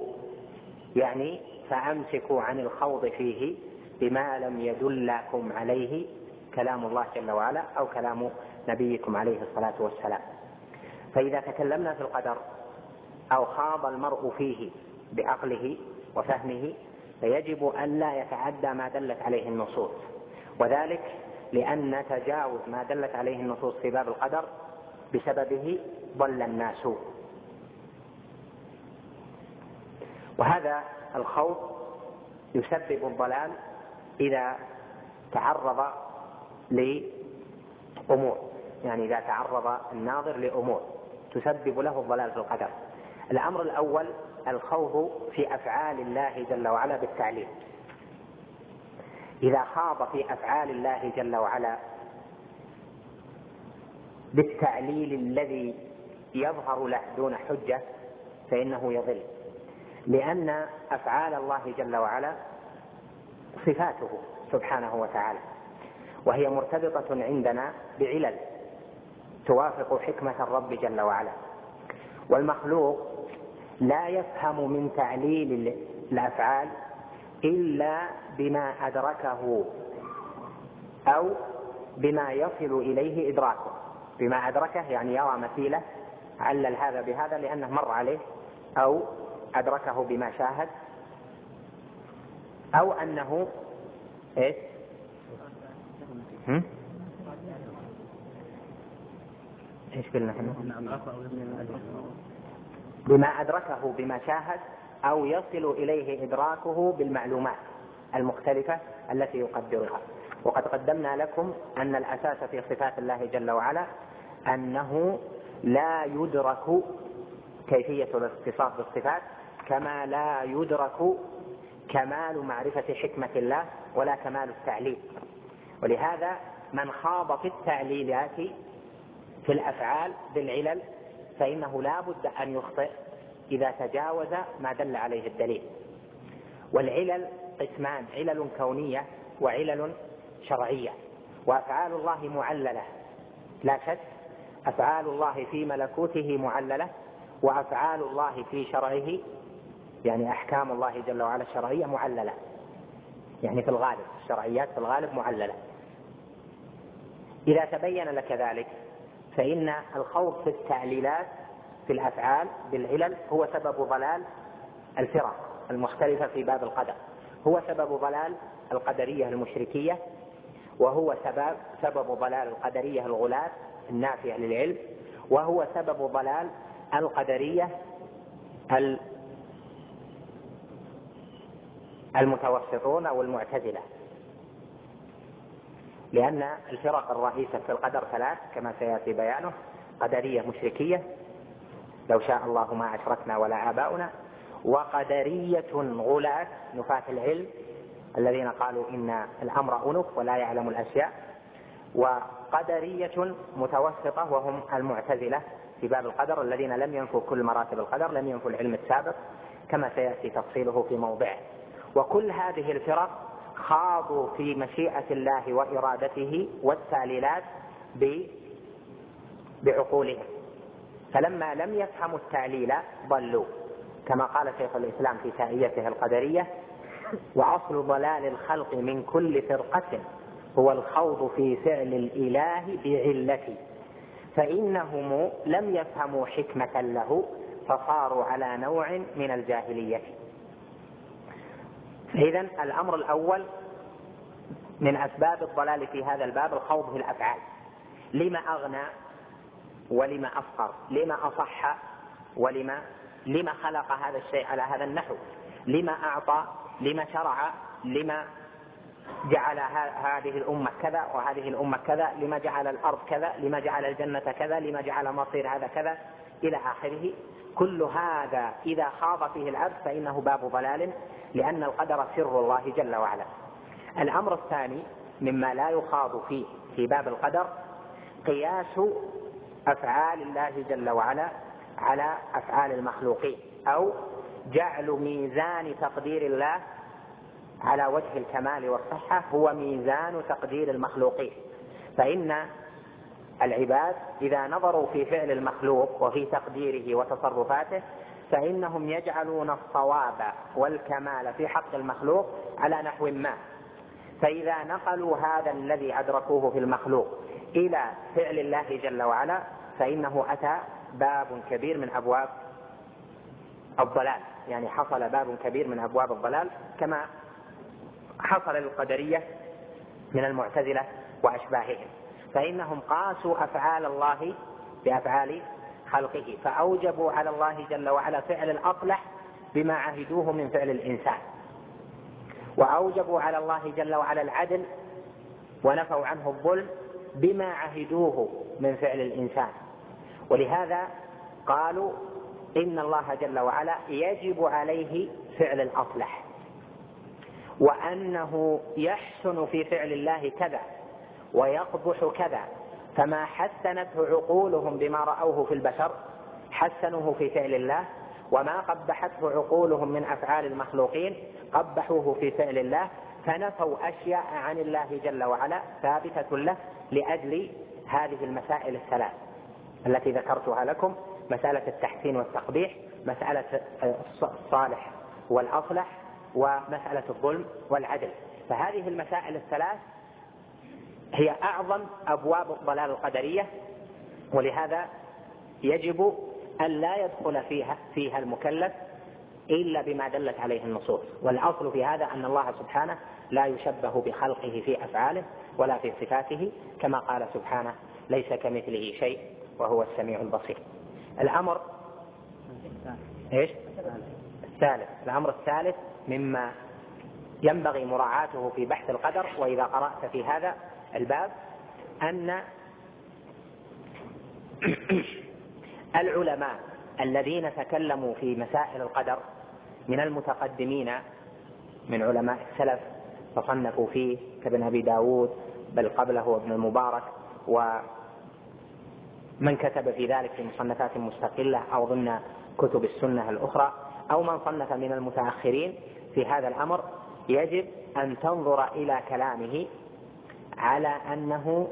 يعني فأمسكوا عن الخوض فيه بما لم يدلكم عليه كلام الله جل وعلا أو كلام نبيكم عليه الصلاة والسلام. فإذا تكلمنا في القدر أو خاض المرء فيه بعقله وفهمه فيجب أن لا يتعدى ما دلت عليه النصوص، وذلك لأن تجاوز ما دلت عليه النصوص في باب القدر بسببه ضل الناس. وهذا الخوض يسبب الضلال إذا تعرض لأمور، يعني إذا تعرض الناظر لأمور تسبب له الضلال في القدر. الأمر الأول الخوض في أفعال الله جل وعلا بالتعليل. إذا خاض في أفعال الله جل وعلا بالتعليل الذي يظهر له دون حجة فإنه يضل، لأن أفعال الله جل وعلا صفاته سبحانه وتعالى، وهي مرتبطة عندنا بعلل توافق حكمة الرب جل وعلا، والمخلوق لا يفهم من تعليل الأفعال إلا بما أدركه أو بما يصل إليه إدراكه. بما أدركه يعني يرى مثيله علل هذا بهذا لأنه مر عليه، أو أدركه بما شاهد، أو أنه إيش؟ هم؟ إيش قلنا هنا؟ بما أدركه بما شاهد أو يصل إليه إدراكه بالمعلومات المختلفة التي يقدرها. وقد قدمنا لكم أن الأساس في صفات الله جل وعلا أنه لا يدرك كيفية الاتصاف بالصفات، كما لا يدرك كمال معرفة حكمة الله ولا كمال التعليل. ولهذا من خاض في التعليلات في الأفعال بالعلل فإنه لا بد أن يخطئ إذا تجاوز ما دل عليه الدليل. والعلل قسمان: علل كونية وعلل شرعية. وأفعال الله معللة لا شك، أفعال الله في ملكوته معللة، وأفعال الله في شرعه يعني أحكام الله جل وعلا الشرعية معللة، يعني في الغالب الشرعيات في الغالب معللة. إذا تبين لك ذلك فإن الخوض في التعليلات في الأفعال بالعلل هو سبب ضلال الفرق المختلفة في باب القدر، هو سبب ضلال القدرية المشركية، وهو سبب سبب ضلال القدرية الغلاة النافية للعلم، وهو سبب ضلال القدرية المتوسطون أو المعتزلة، لأن الفرق الرئيسة في القدر ثلاث كما سيأتي بيانه: قدرية مشركية لو شاء الله ما أشركنا ولا آباؤنا، وقدرية غلاة نفاة العلم الذين قالوا إن الأمر أنف ولا يعلم الأشياء، وقدرية متوسطة وهم المعتزلة في باب القدر الذين لم ينفوا كل مراتب القدر، لم ينفوا العلم السابق كما سيأتي تفصيله في موضعه. وكل هذه الفرق خاضوا في مشيئة الله وإرادته والتعليلات بعقولهم، فلما لم يفهموا التعليل ضلوا، كما قال شيخ الإسلام في تائيته القدرية: وأصل ضلال الخلق من كل فرقة هو الخوض في فعل الإله بعلته، فإنهم لم يفهموا حكمة له فصاروا على نوع من الجاهلية. إذن الأمر الأول من أسباب الضلال في هذا الباب الخوض في الأفعال. لما أغنى ولما أفقر، لما أصح ولما لما خلق هذا الشيء على هذا النحو، لما أعطى، لما شرع، لما جعل هذه الأمة كذا وهذه الأمة كذا، لما جعل الأرض كذا، لما جعل الجنة كذا، لما جعل مصير هذا كذا إلى آخره. كل هذا إذا خاض فيه العبد فإنه باب ضلال، لأن القدر سر الله جل وعلا. الأمر الثاني مما لا يخاض فيه في باب القدر قياس أفعال الله جل وعلا على أفعال المخلوقين، أو جعل ميزان تقدير الله على وجه الكمال والصحة هو ميزان تقدير المخلوقين. فإن العباد إذا نظروا في فعل المخلوق وفي تقديره وتصرفاته فإنهم يجعلون الصواب والكمال في حق المخلوق على نحو ما، فإذا نقلوا هذا الذي أدركوه في المخلوق إلى فعل الله جل وعلا فإنه أتى باب كبير من أبواب الضلال، يعني حصل باب كبير من أبواب الضلال كما حصل للقدرية من المعتزلة وأشباههم، فإنهم قاسوا أفعال الله بأفعال خلقه، فأوجبوا على الله جل وعلا فعل الأصلح بما عهدوه من فعل الإنسان، وأوجبوا على الله جل وعلا العدل ونفوا عنه الظلم بما عهدوه من فعل الإنسان. ولهذا قالوا إن الله جل وعلا يجب عليه فعل الأصلح، وأنه يحسن في فعل الله كذا ويقبح كذا، فما حسنته عقولهم بما رأوه في البشر حسنوه في فعل الله، وما قبحته عقولهم من أفعال المخلوقين قبحوه في فعل الله، فنفوا أشياء عن الله جل وعلا ثابتة له لأجل هذه المسائل الثلاث التي ذكرتها لكم: مسألة التحسين والتقبيح، مسألة الصالح والأصلح، ومسألة الظلم والعدل. فهذه المسائل الثلاث هي أعظم أبواب الضلال القدرية، ولهذا يجب أن لا يدخل فيها, فيها المكلف إلا بما دلت عليه النصوص. والأصل في هذا أن الله سبحانه لا يشبه بخلقه في أفعاله ولا في صفاته، كما قال سبحانه: ليس كمثله شيء وهو السميع البصير. الأمر إيش؟ الثالث الأمر الثالث مما ينبغي مراعاته في بحث القدر وإذا قرأت في هذا الباب أن العلماء الذين تكلموا في مسائل القدر من المتقدمين من علماء السلف فصنفوا فيه كابن أبي داود، بل قبله ابن المبارك، ومن كتب في ذلك في مصنفات مستقلة أو ضمن كتب السنة الأخرى، أو من صنف من المتأخرين في هذا الأمر، يجب أن تنظر إلى كلامه على أنه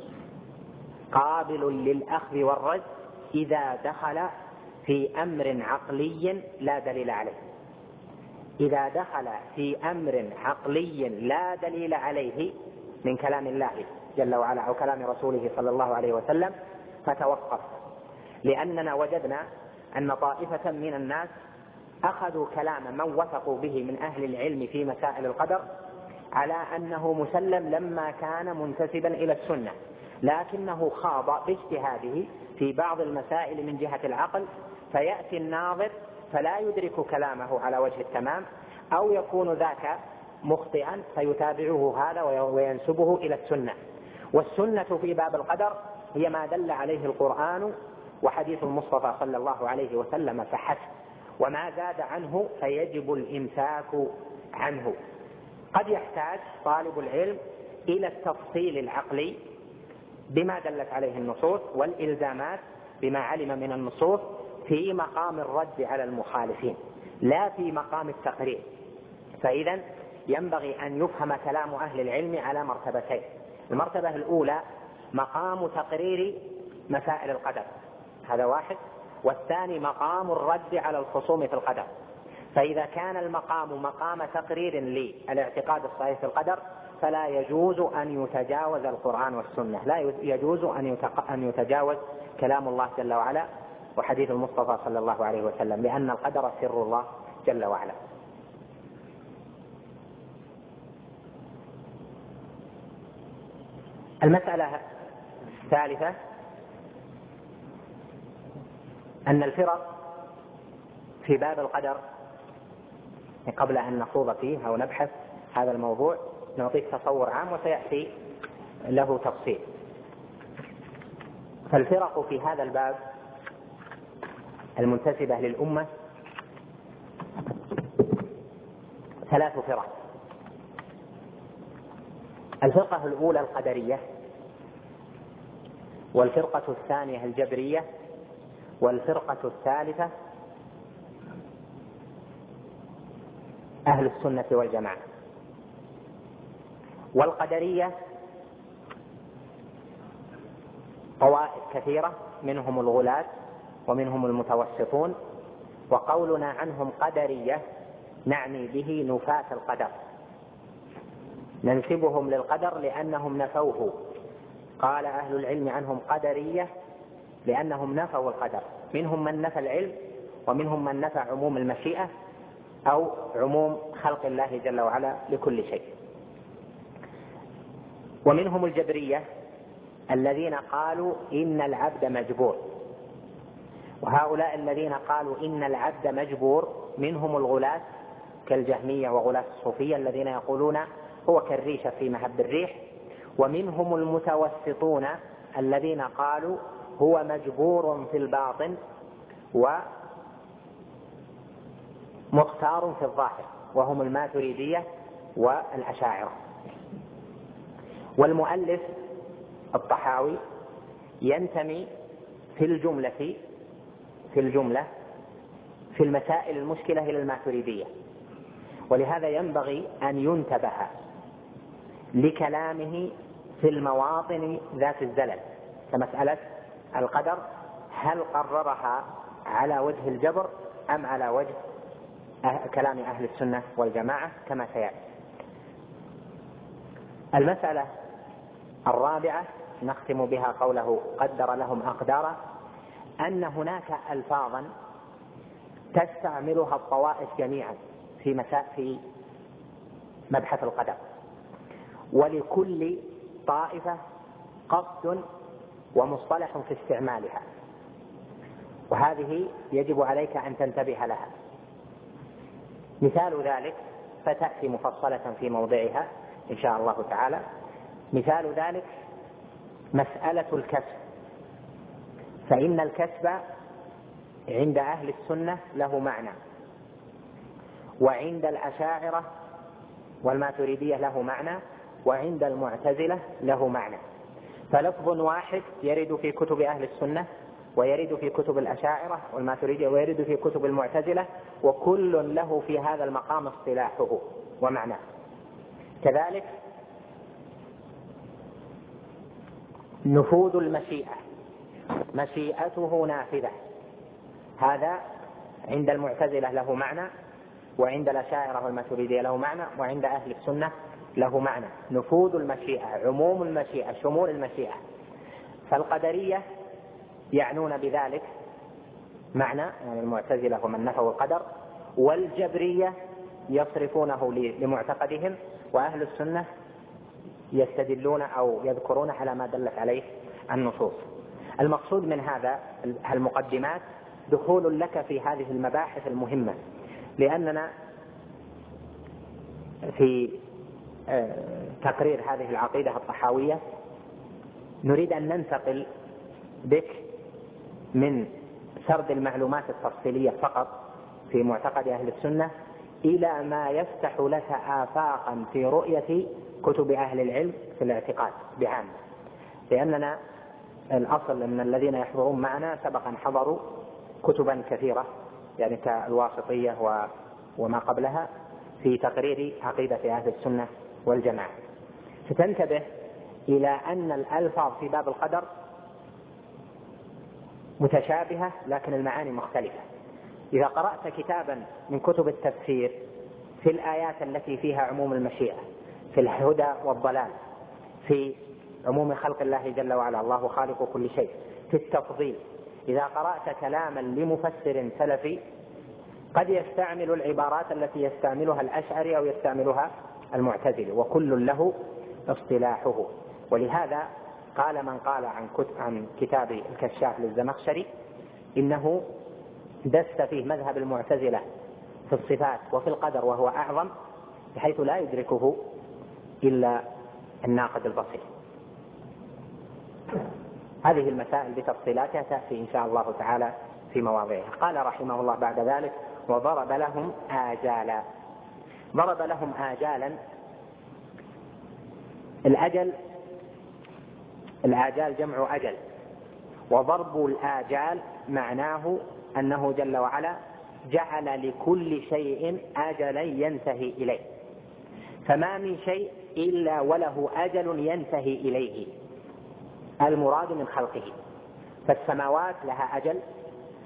قابل للأخذ والرد إذا دخل في أمر عقلي لا دليل عليه. إذا دخل في أمر عقلي لا دليل عليه من كلام الله جل وعلا أو كلام رسوله صلى الله عليه وسلم فتوقف، لأننا وجدنا أن طائفة من الناس أخذوا كلام من وثقوا به من أهل العلم في مسائل القدر على أنه مسلم لما كان منتسبا إلى السنة، لكنه خاض باجتهاده في بعض المسائل من جهة العقل، فيأتي الناظر فلا يدرك كلامه على وجه التمام، أو يكون ذاك مخطئا فيتابعه هذا وينسبه إلى السنة. والسنة في باب القدر هي ما دل عليه القرآن وحديث المصطفى صلى الله عليه وسلم فحسب، وما زاد عنه فيجب الإمساك عنه. قد يحتاج طالب العلم إلى التفصيل العقلي بما دلت عليه النصوص والإلزامات بما علم من النصوص في مقام الرد على المخالفين، لا في مقام التقرير. فإذا ينبغي أن يفهم كلام أهل العلم على مرتبتين: المرتبة الأولى مقام تقرير مسائل القدر، هذا واحد، والثاني مقام الرد على الخصوم في القدر. فإذا كان المقام مقام تقرير للاعتقاد الصحيح في القدر فلا يجوز أن يتجاوز القرآن والسنة، لا يجوز أن يتجاوز كلام الله جل وعلا وحديث المصطفى صلى الله عليه وسلم، لأن القدر سر الله جل وعلا. المسألة الثالثة أن الفرق في باب القدر، قبل أن نخوض فيه أو نبحث هذا الموضوع نعطيك تصور عام وسيأتي له تفصيل. فالفرق في هذا الباب المنتسبة للأمة ثلاث فرق: الفرقة الأولى القدرية، والفرقة الثانية الجبرية، والفرقة الثالثة أهل السنة والجماعة. والقدرية طوائف كثيرة، منهم الغلاة ومنهم المتوسطون، وقولنا عنهم قدرية نعني به نفاة القدر، ننسبهم للقدر لأنهم نفوه. قال أهل العلم عنهم قدرية لأنهم نفوا القدر، منهم من نفى العلم ومنهم من نفى عموم المشيئة أو عموم خلق الله جل وعلا لكل شيء. ومنهم الجبرية الذين قالوا إن العبد مجبور، وهؤلاء الذين قالوا إن العبد مجبور منهم الغلاة كالجهمية وغلاة الصوفية الذين يقولون هو كالريشة في مهب الريح، ومنهم المتوسطون الذين قالوا هو مجبور في الباطن ومختار في الظاهر، وهم الماتريدية والأشاعرة. والمؤلف الطحاوي ينتمي في الجملة في الجملة في المسائل المشكلة إلى الماتريدية، ولهذا ينبغي أن ينتبه لكلامه في المواطن ذات الزلل، كمسألة القدر هل قررها على وجه الجبر أم على وجه كلام أهل السنة والجماعة كما سيأتي. المسألة الرابعة نختم بها قوله قدر لهم أقدارا، أن هناك ألفاظا تستعملها الطوائف جميعا في مساء في مبحث القدر، ولكل طائفة قصد ومصطلح في استعمالها، وهذه يجب عليك أن تنتبه لها. مثال ذلك فتأتي مفصلة في موضعها إن شاء الله تعالى. مثال ذلك مسألة الكسب، فإن الكسب عند أهل السنة له معنى، وعند الأشاعرة والماتريدية له معنى، وعند المعتزلة له معنى. فلفظ واحد يرد في كتب أهل السنة ويرد في كتب الأشاعرة والماتريدية ويرد في كتب المعتزلة، وكل له في هذا المقام اصطلاحه ومعناه. كذلك نفوذ المشيئة، مشيئته نافذة، هذا عند المعتزلة له معنى، وعند الأشاعرة والماتريدية له معنى، وعند أهل السنة له معنى. نفوذ المشيئة، عموم المشيئة، شمول المشيئة. فالقدرية يعنون بذلك معنى، يعني المعتزلة ومن نفوا القدر، والجبرية يصرفونه لمعتقدهم، وأهل السنة يستدلون أو يذكرون على ما دلت عليه النصوص. المقصود من هذا المقدمات دخول لك في هذه المباحث المهمة، لأننا في تقرير هذه العقيدة الطحاوية نريد أن ننتقل بك من سرد المعلومات التفصيلية فقط في معتقد أهل السنة إلى ما يفتح لك آفاقا في رؤية كتب أهل العلم في الاعتقاد بعام، لأننا الأصل أن الذين يحضرون معنا سبقا حضروا كتبا كثيرة، يعني كالواسطية وما قبلها في تقرير عقيدة أهل السنة والجماعة. فتنتبه إلى أن الألفاظ في باب القدر متشابهة لكن المعاني مختلفة. إذا قرأت كتابا من كتب التفسير في الآيات التي فيها عموم المشيئة، في الهدى والضلال، في عموم خلق الله جل وعلا، الله خالق كل شيء، في التفضيل، إذا قرأت كلاما لمفسر سلفي قد يستعمل العبارات التي يستعملها الأشعري أو يستعملها المعتزلي، وكل له اصطلاحه. ولهذا قال من قال عن, عن كتاب الكشاف للزمخشري إنه دس فيه مذهب المعتزلة في الصفات وفي القدر وهو أعظم، بحيث لا يدركه إلا الناقد البصير. هذه المسائل بتفصيلاتها تأتي إن شاء الله تعالى في مواضعها. قال رحمه الله بعد ذلك: وضرب لهم آجالا. ضرب لهم آجالا. الأجل، الآجال جمع أجل، وضرب الآجال معناه أنه جل وعلا جعل لكل شيء أجلا ينتهي إليه، فما من شيء إلا وله أجل ينتهي إليه، المراد من خلقه. فالسماوات لها أجل،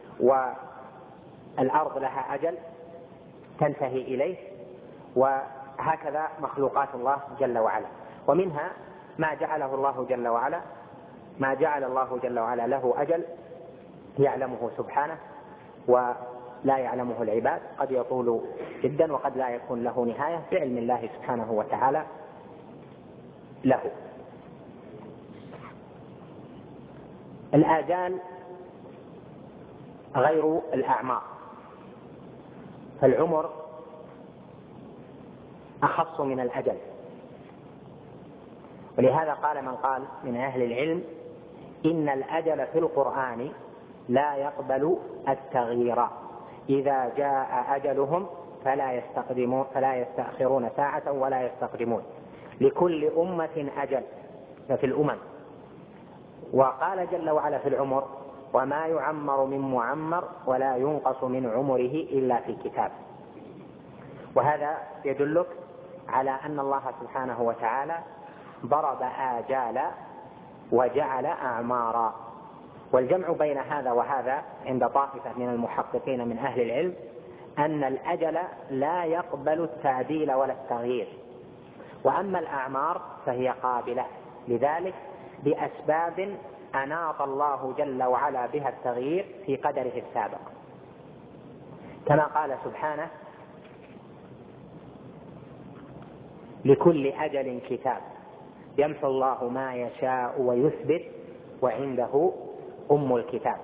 والأرض لها أجل تنتهي إليه، وهكذا مخلوقات الله جل وعلا. ومنها ما جعله الله جل وعلا ما جعل الله جل وعلا له أجل يعلمه سبحانه ولا يعلمه العباد، قد يطول جدا وقد لا يكون له نهاية بعلم الله سبحانه وتعالى له. الآجال غير الأعمار، فالعمر أخص من الأجل، ولهذا قال من قال من أهل العلم إن الأجل في القرآن لا يقبل التغيير، إذا جاء أجلهم فلا يستقدمون فلا يستأخرون ساعة ولا يستقدمون، لكل أمة أجل في الأمم. وقال جل وعلا في العمر وما يعمر من معمر ولا ينقص من عمره إلا في كتاب. وهذا يدلك على أن الله سبحانه وتعالى ضرب آجال وجعل أعمارا. والجمع بين هذا وهذا عند طائفة من المحققين من أهل العلم أن الأجل لا يقبل التعديل ولا التغيير، وأما الأعمار فهي قابلة لذلك بأسباب أناط الله جل وعلا بها التغيير في قدره السابق، كما قال سبحانه لكل أجل كتاب يمحو الله ما يشاء ويثبت وعنده أم الكتاب.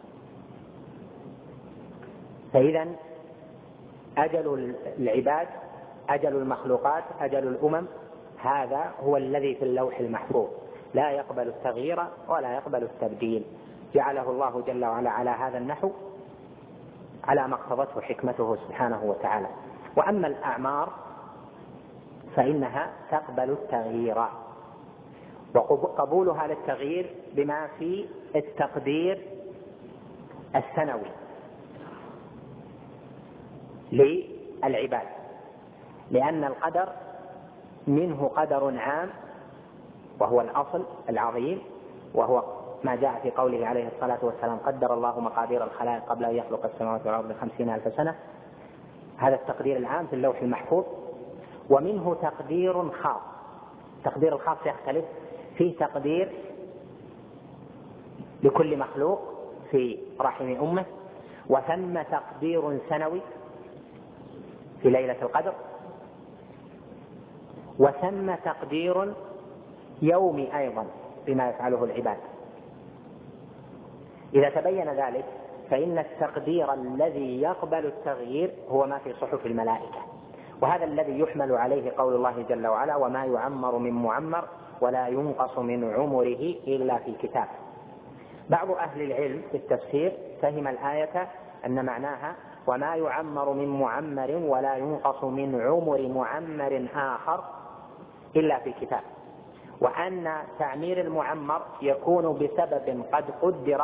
فإذا أجل العباد، أجل المخلوقات، أجل الأمم، هذا هو الذي في اللوح المحفوظ، لا يقبل التغيير ولا يقبل التبديل، جعله الله جل وعلا على هذا النحو على ما اقتضته حكمته سبحانه وتعالى. وأما الأعمار فإنها تقبل التغيير، وقبولها للتغيير بما في التقدير السنوي للعباد، لأن القدر منه قدر عام وهو الأصل العظيم، وهو ما جاء في قوله عليه الصلاة والسلام قدر الله مقادير الخلائق قبل أن يخلق السماوات والأرض بخمسين ألف سنة، هذا التقدير العام في اللوح المحفوظ. ومنه تقدير خاص، تقدير الخاص يختلف، فيه تقدير لكل مخلوق في رحم أمه، وثم تقدير سنوي في ليلة القدر، وثم تقدير يومي أيضا بما يفعله العباد. إذا تبين ذلك فإن التقدير الذي يقبل التغيير هو ما في صحف الملائكة، وهذا الذي يحمل عليه قول الله جل وعلا وما يعمر من معمر ولا ينقص من عمره إلا في كتاب. بعض أهل العلم في التفسير فهم الآية أن معناها وما يعمر من معمر ولا ينقص من عمر معمر آخر إلا في كتاب، وأن تعمير المعمر يكون بسبب قد قدر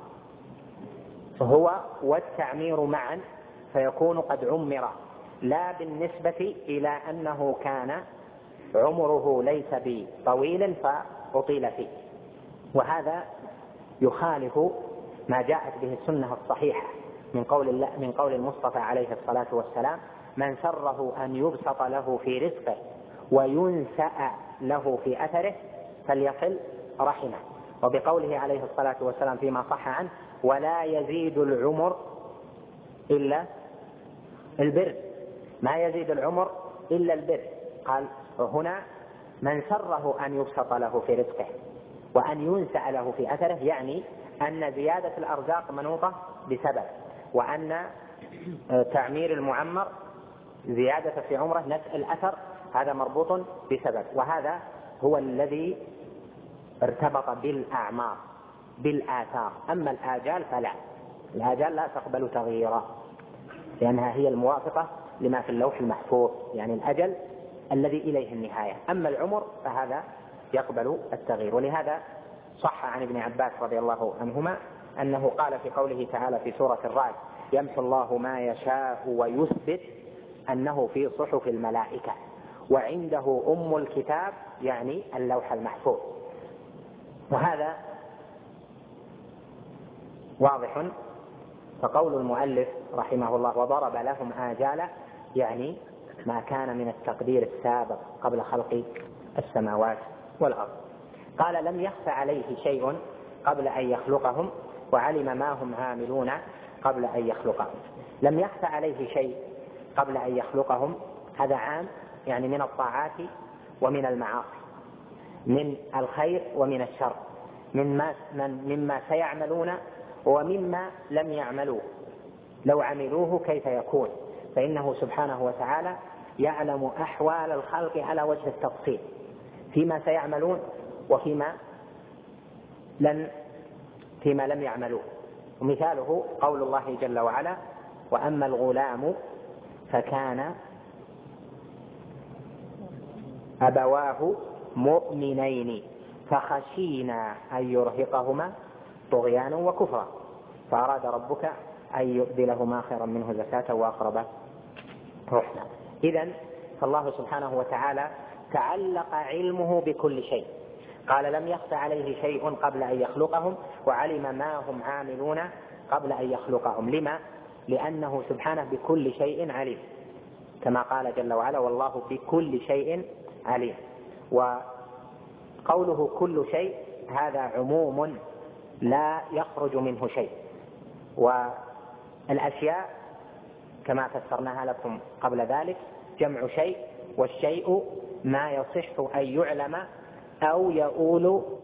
هو والتعمير معا فيكون قد عمر، لا بالنسبة إلى أنه كان عمره ليس بطويل فأطيل فيه. وهذا يخالف ما جاءت به السنة الصحيحة من قول الله من قول المصطفى عليه الصلاة والسلام من سره أن يبسط له في رزقه وينسأ له في أثره فليصل رحمه، وبقوله عليه الصلاة والسلام فيما صح عنه ولا يزيد العمر إلا البر، ما يزيد العمر إلا البر. قال هنا من سره أن يبسط له في رزقه وأن ينسأ له في أثره، يعني أن زيادة الأرزاق منوطة بسبب، وأن تعمير المعمر زيادة في عمره نفس الأثر هذا مربوط بسبب. وهذا هو الذي ارتبط بالأعمار بالآثار. أما الآجال فلا، الآجال لا تقبل تغييرا لأنها هي الموافقة لما في اللوح المحفوظ، يعني الأجل الذي إليه النهاية. أما العمر فهذا يقبل التغيير. ولهذا صح عن ابن عباس رضي الله عنهما أنه قال في قوله تعالى في سورة الرعد يمحو الله ما يشاء ويثبت أنه في صحف الملائكة وعنده أم الكتاب، يعني اللوح المحفوظ. وهذا واضح. فقول المؤلف رحمه الله وضرب لهم آجالا يعني ما كان من التقدير السابق قبل خلق السماوات والأرض. قال لم يخف عليه شيء قبل أن يخلقهم وعلم ما هم عاملون قبل أن يخلقهم. لم يخف عليه شيء قبل أن يخلقهم هذا عام، يعني من الطاعات ومن المعاصي، من الخير ومن الشر، مما, مما سيعملون ومما لم يعملوه، لو عملوه كيف يكون، فإنه سبحانه وتعالى يعلم أحوال الخلق على وجه التفصيل فيما سيعملون وفيما لم فيما لم يعملوه. ومثاله قول الله جل وعلا: وأما الغلام فكان أبواه مؤمنين فخشينا أن يرهقهما طغيانا وكفرا فأراد ربك أن يبدلهما خيرا منه زكاة وأقرب رحما. إذن فالله سبحانه وتعالى تعلق علمه بكل شيء. قال لم يخف عليه شيء قبل أن يخلقهم وعلم ما هم عاملون قبل أن يخلقهم. لما؟ لأنه سبحانه بكل شيء عليم، كما قال جل وعلا: والله بكل شيء عليم. وقوله كل شيء هذا عموم لا يخرج منه شيء، والأشياء كما فسرناها لكم قبل ذلك جمع شيء، والشيء ما يصح أن يعلم أو يؤول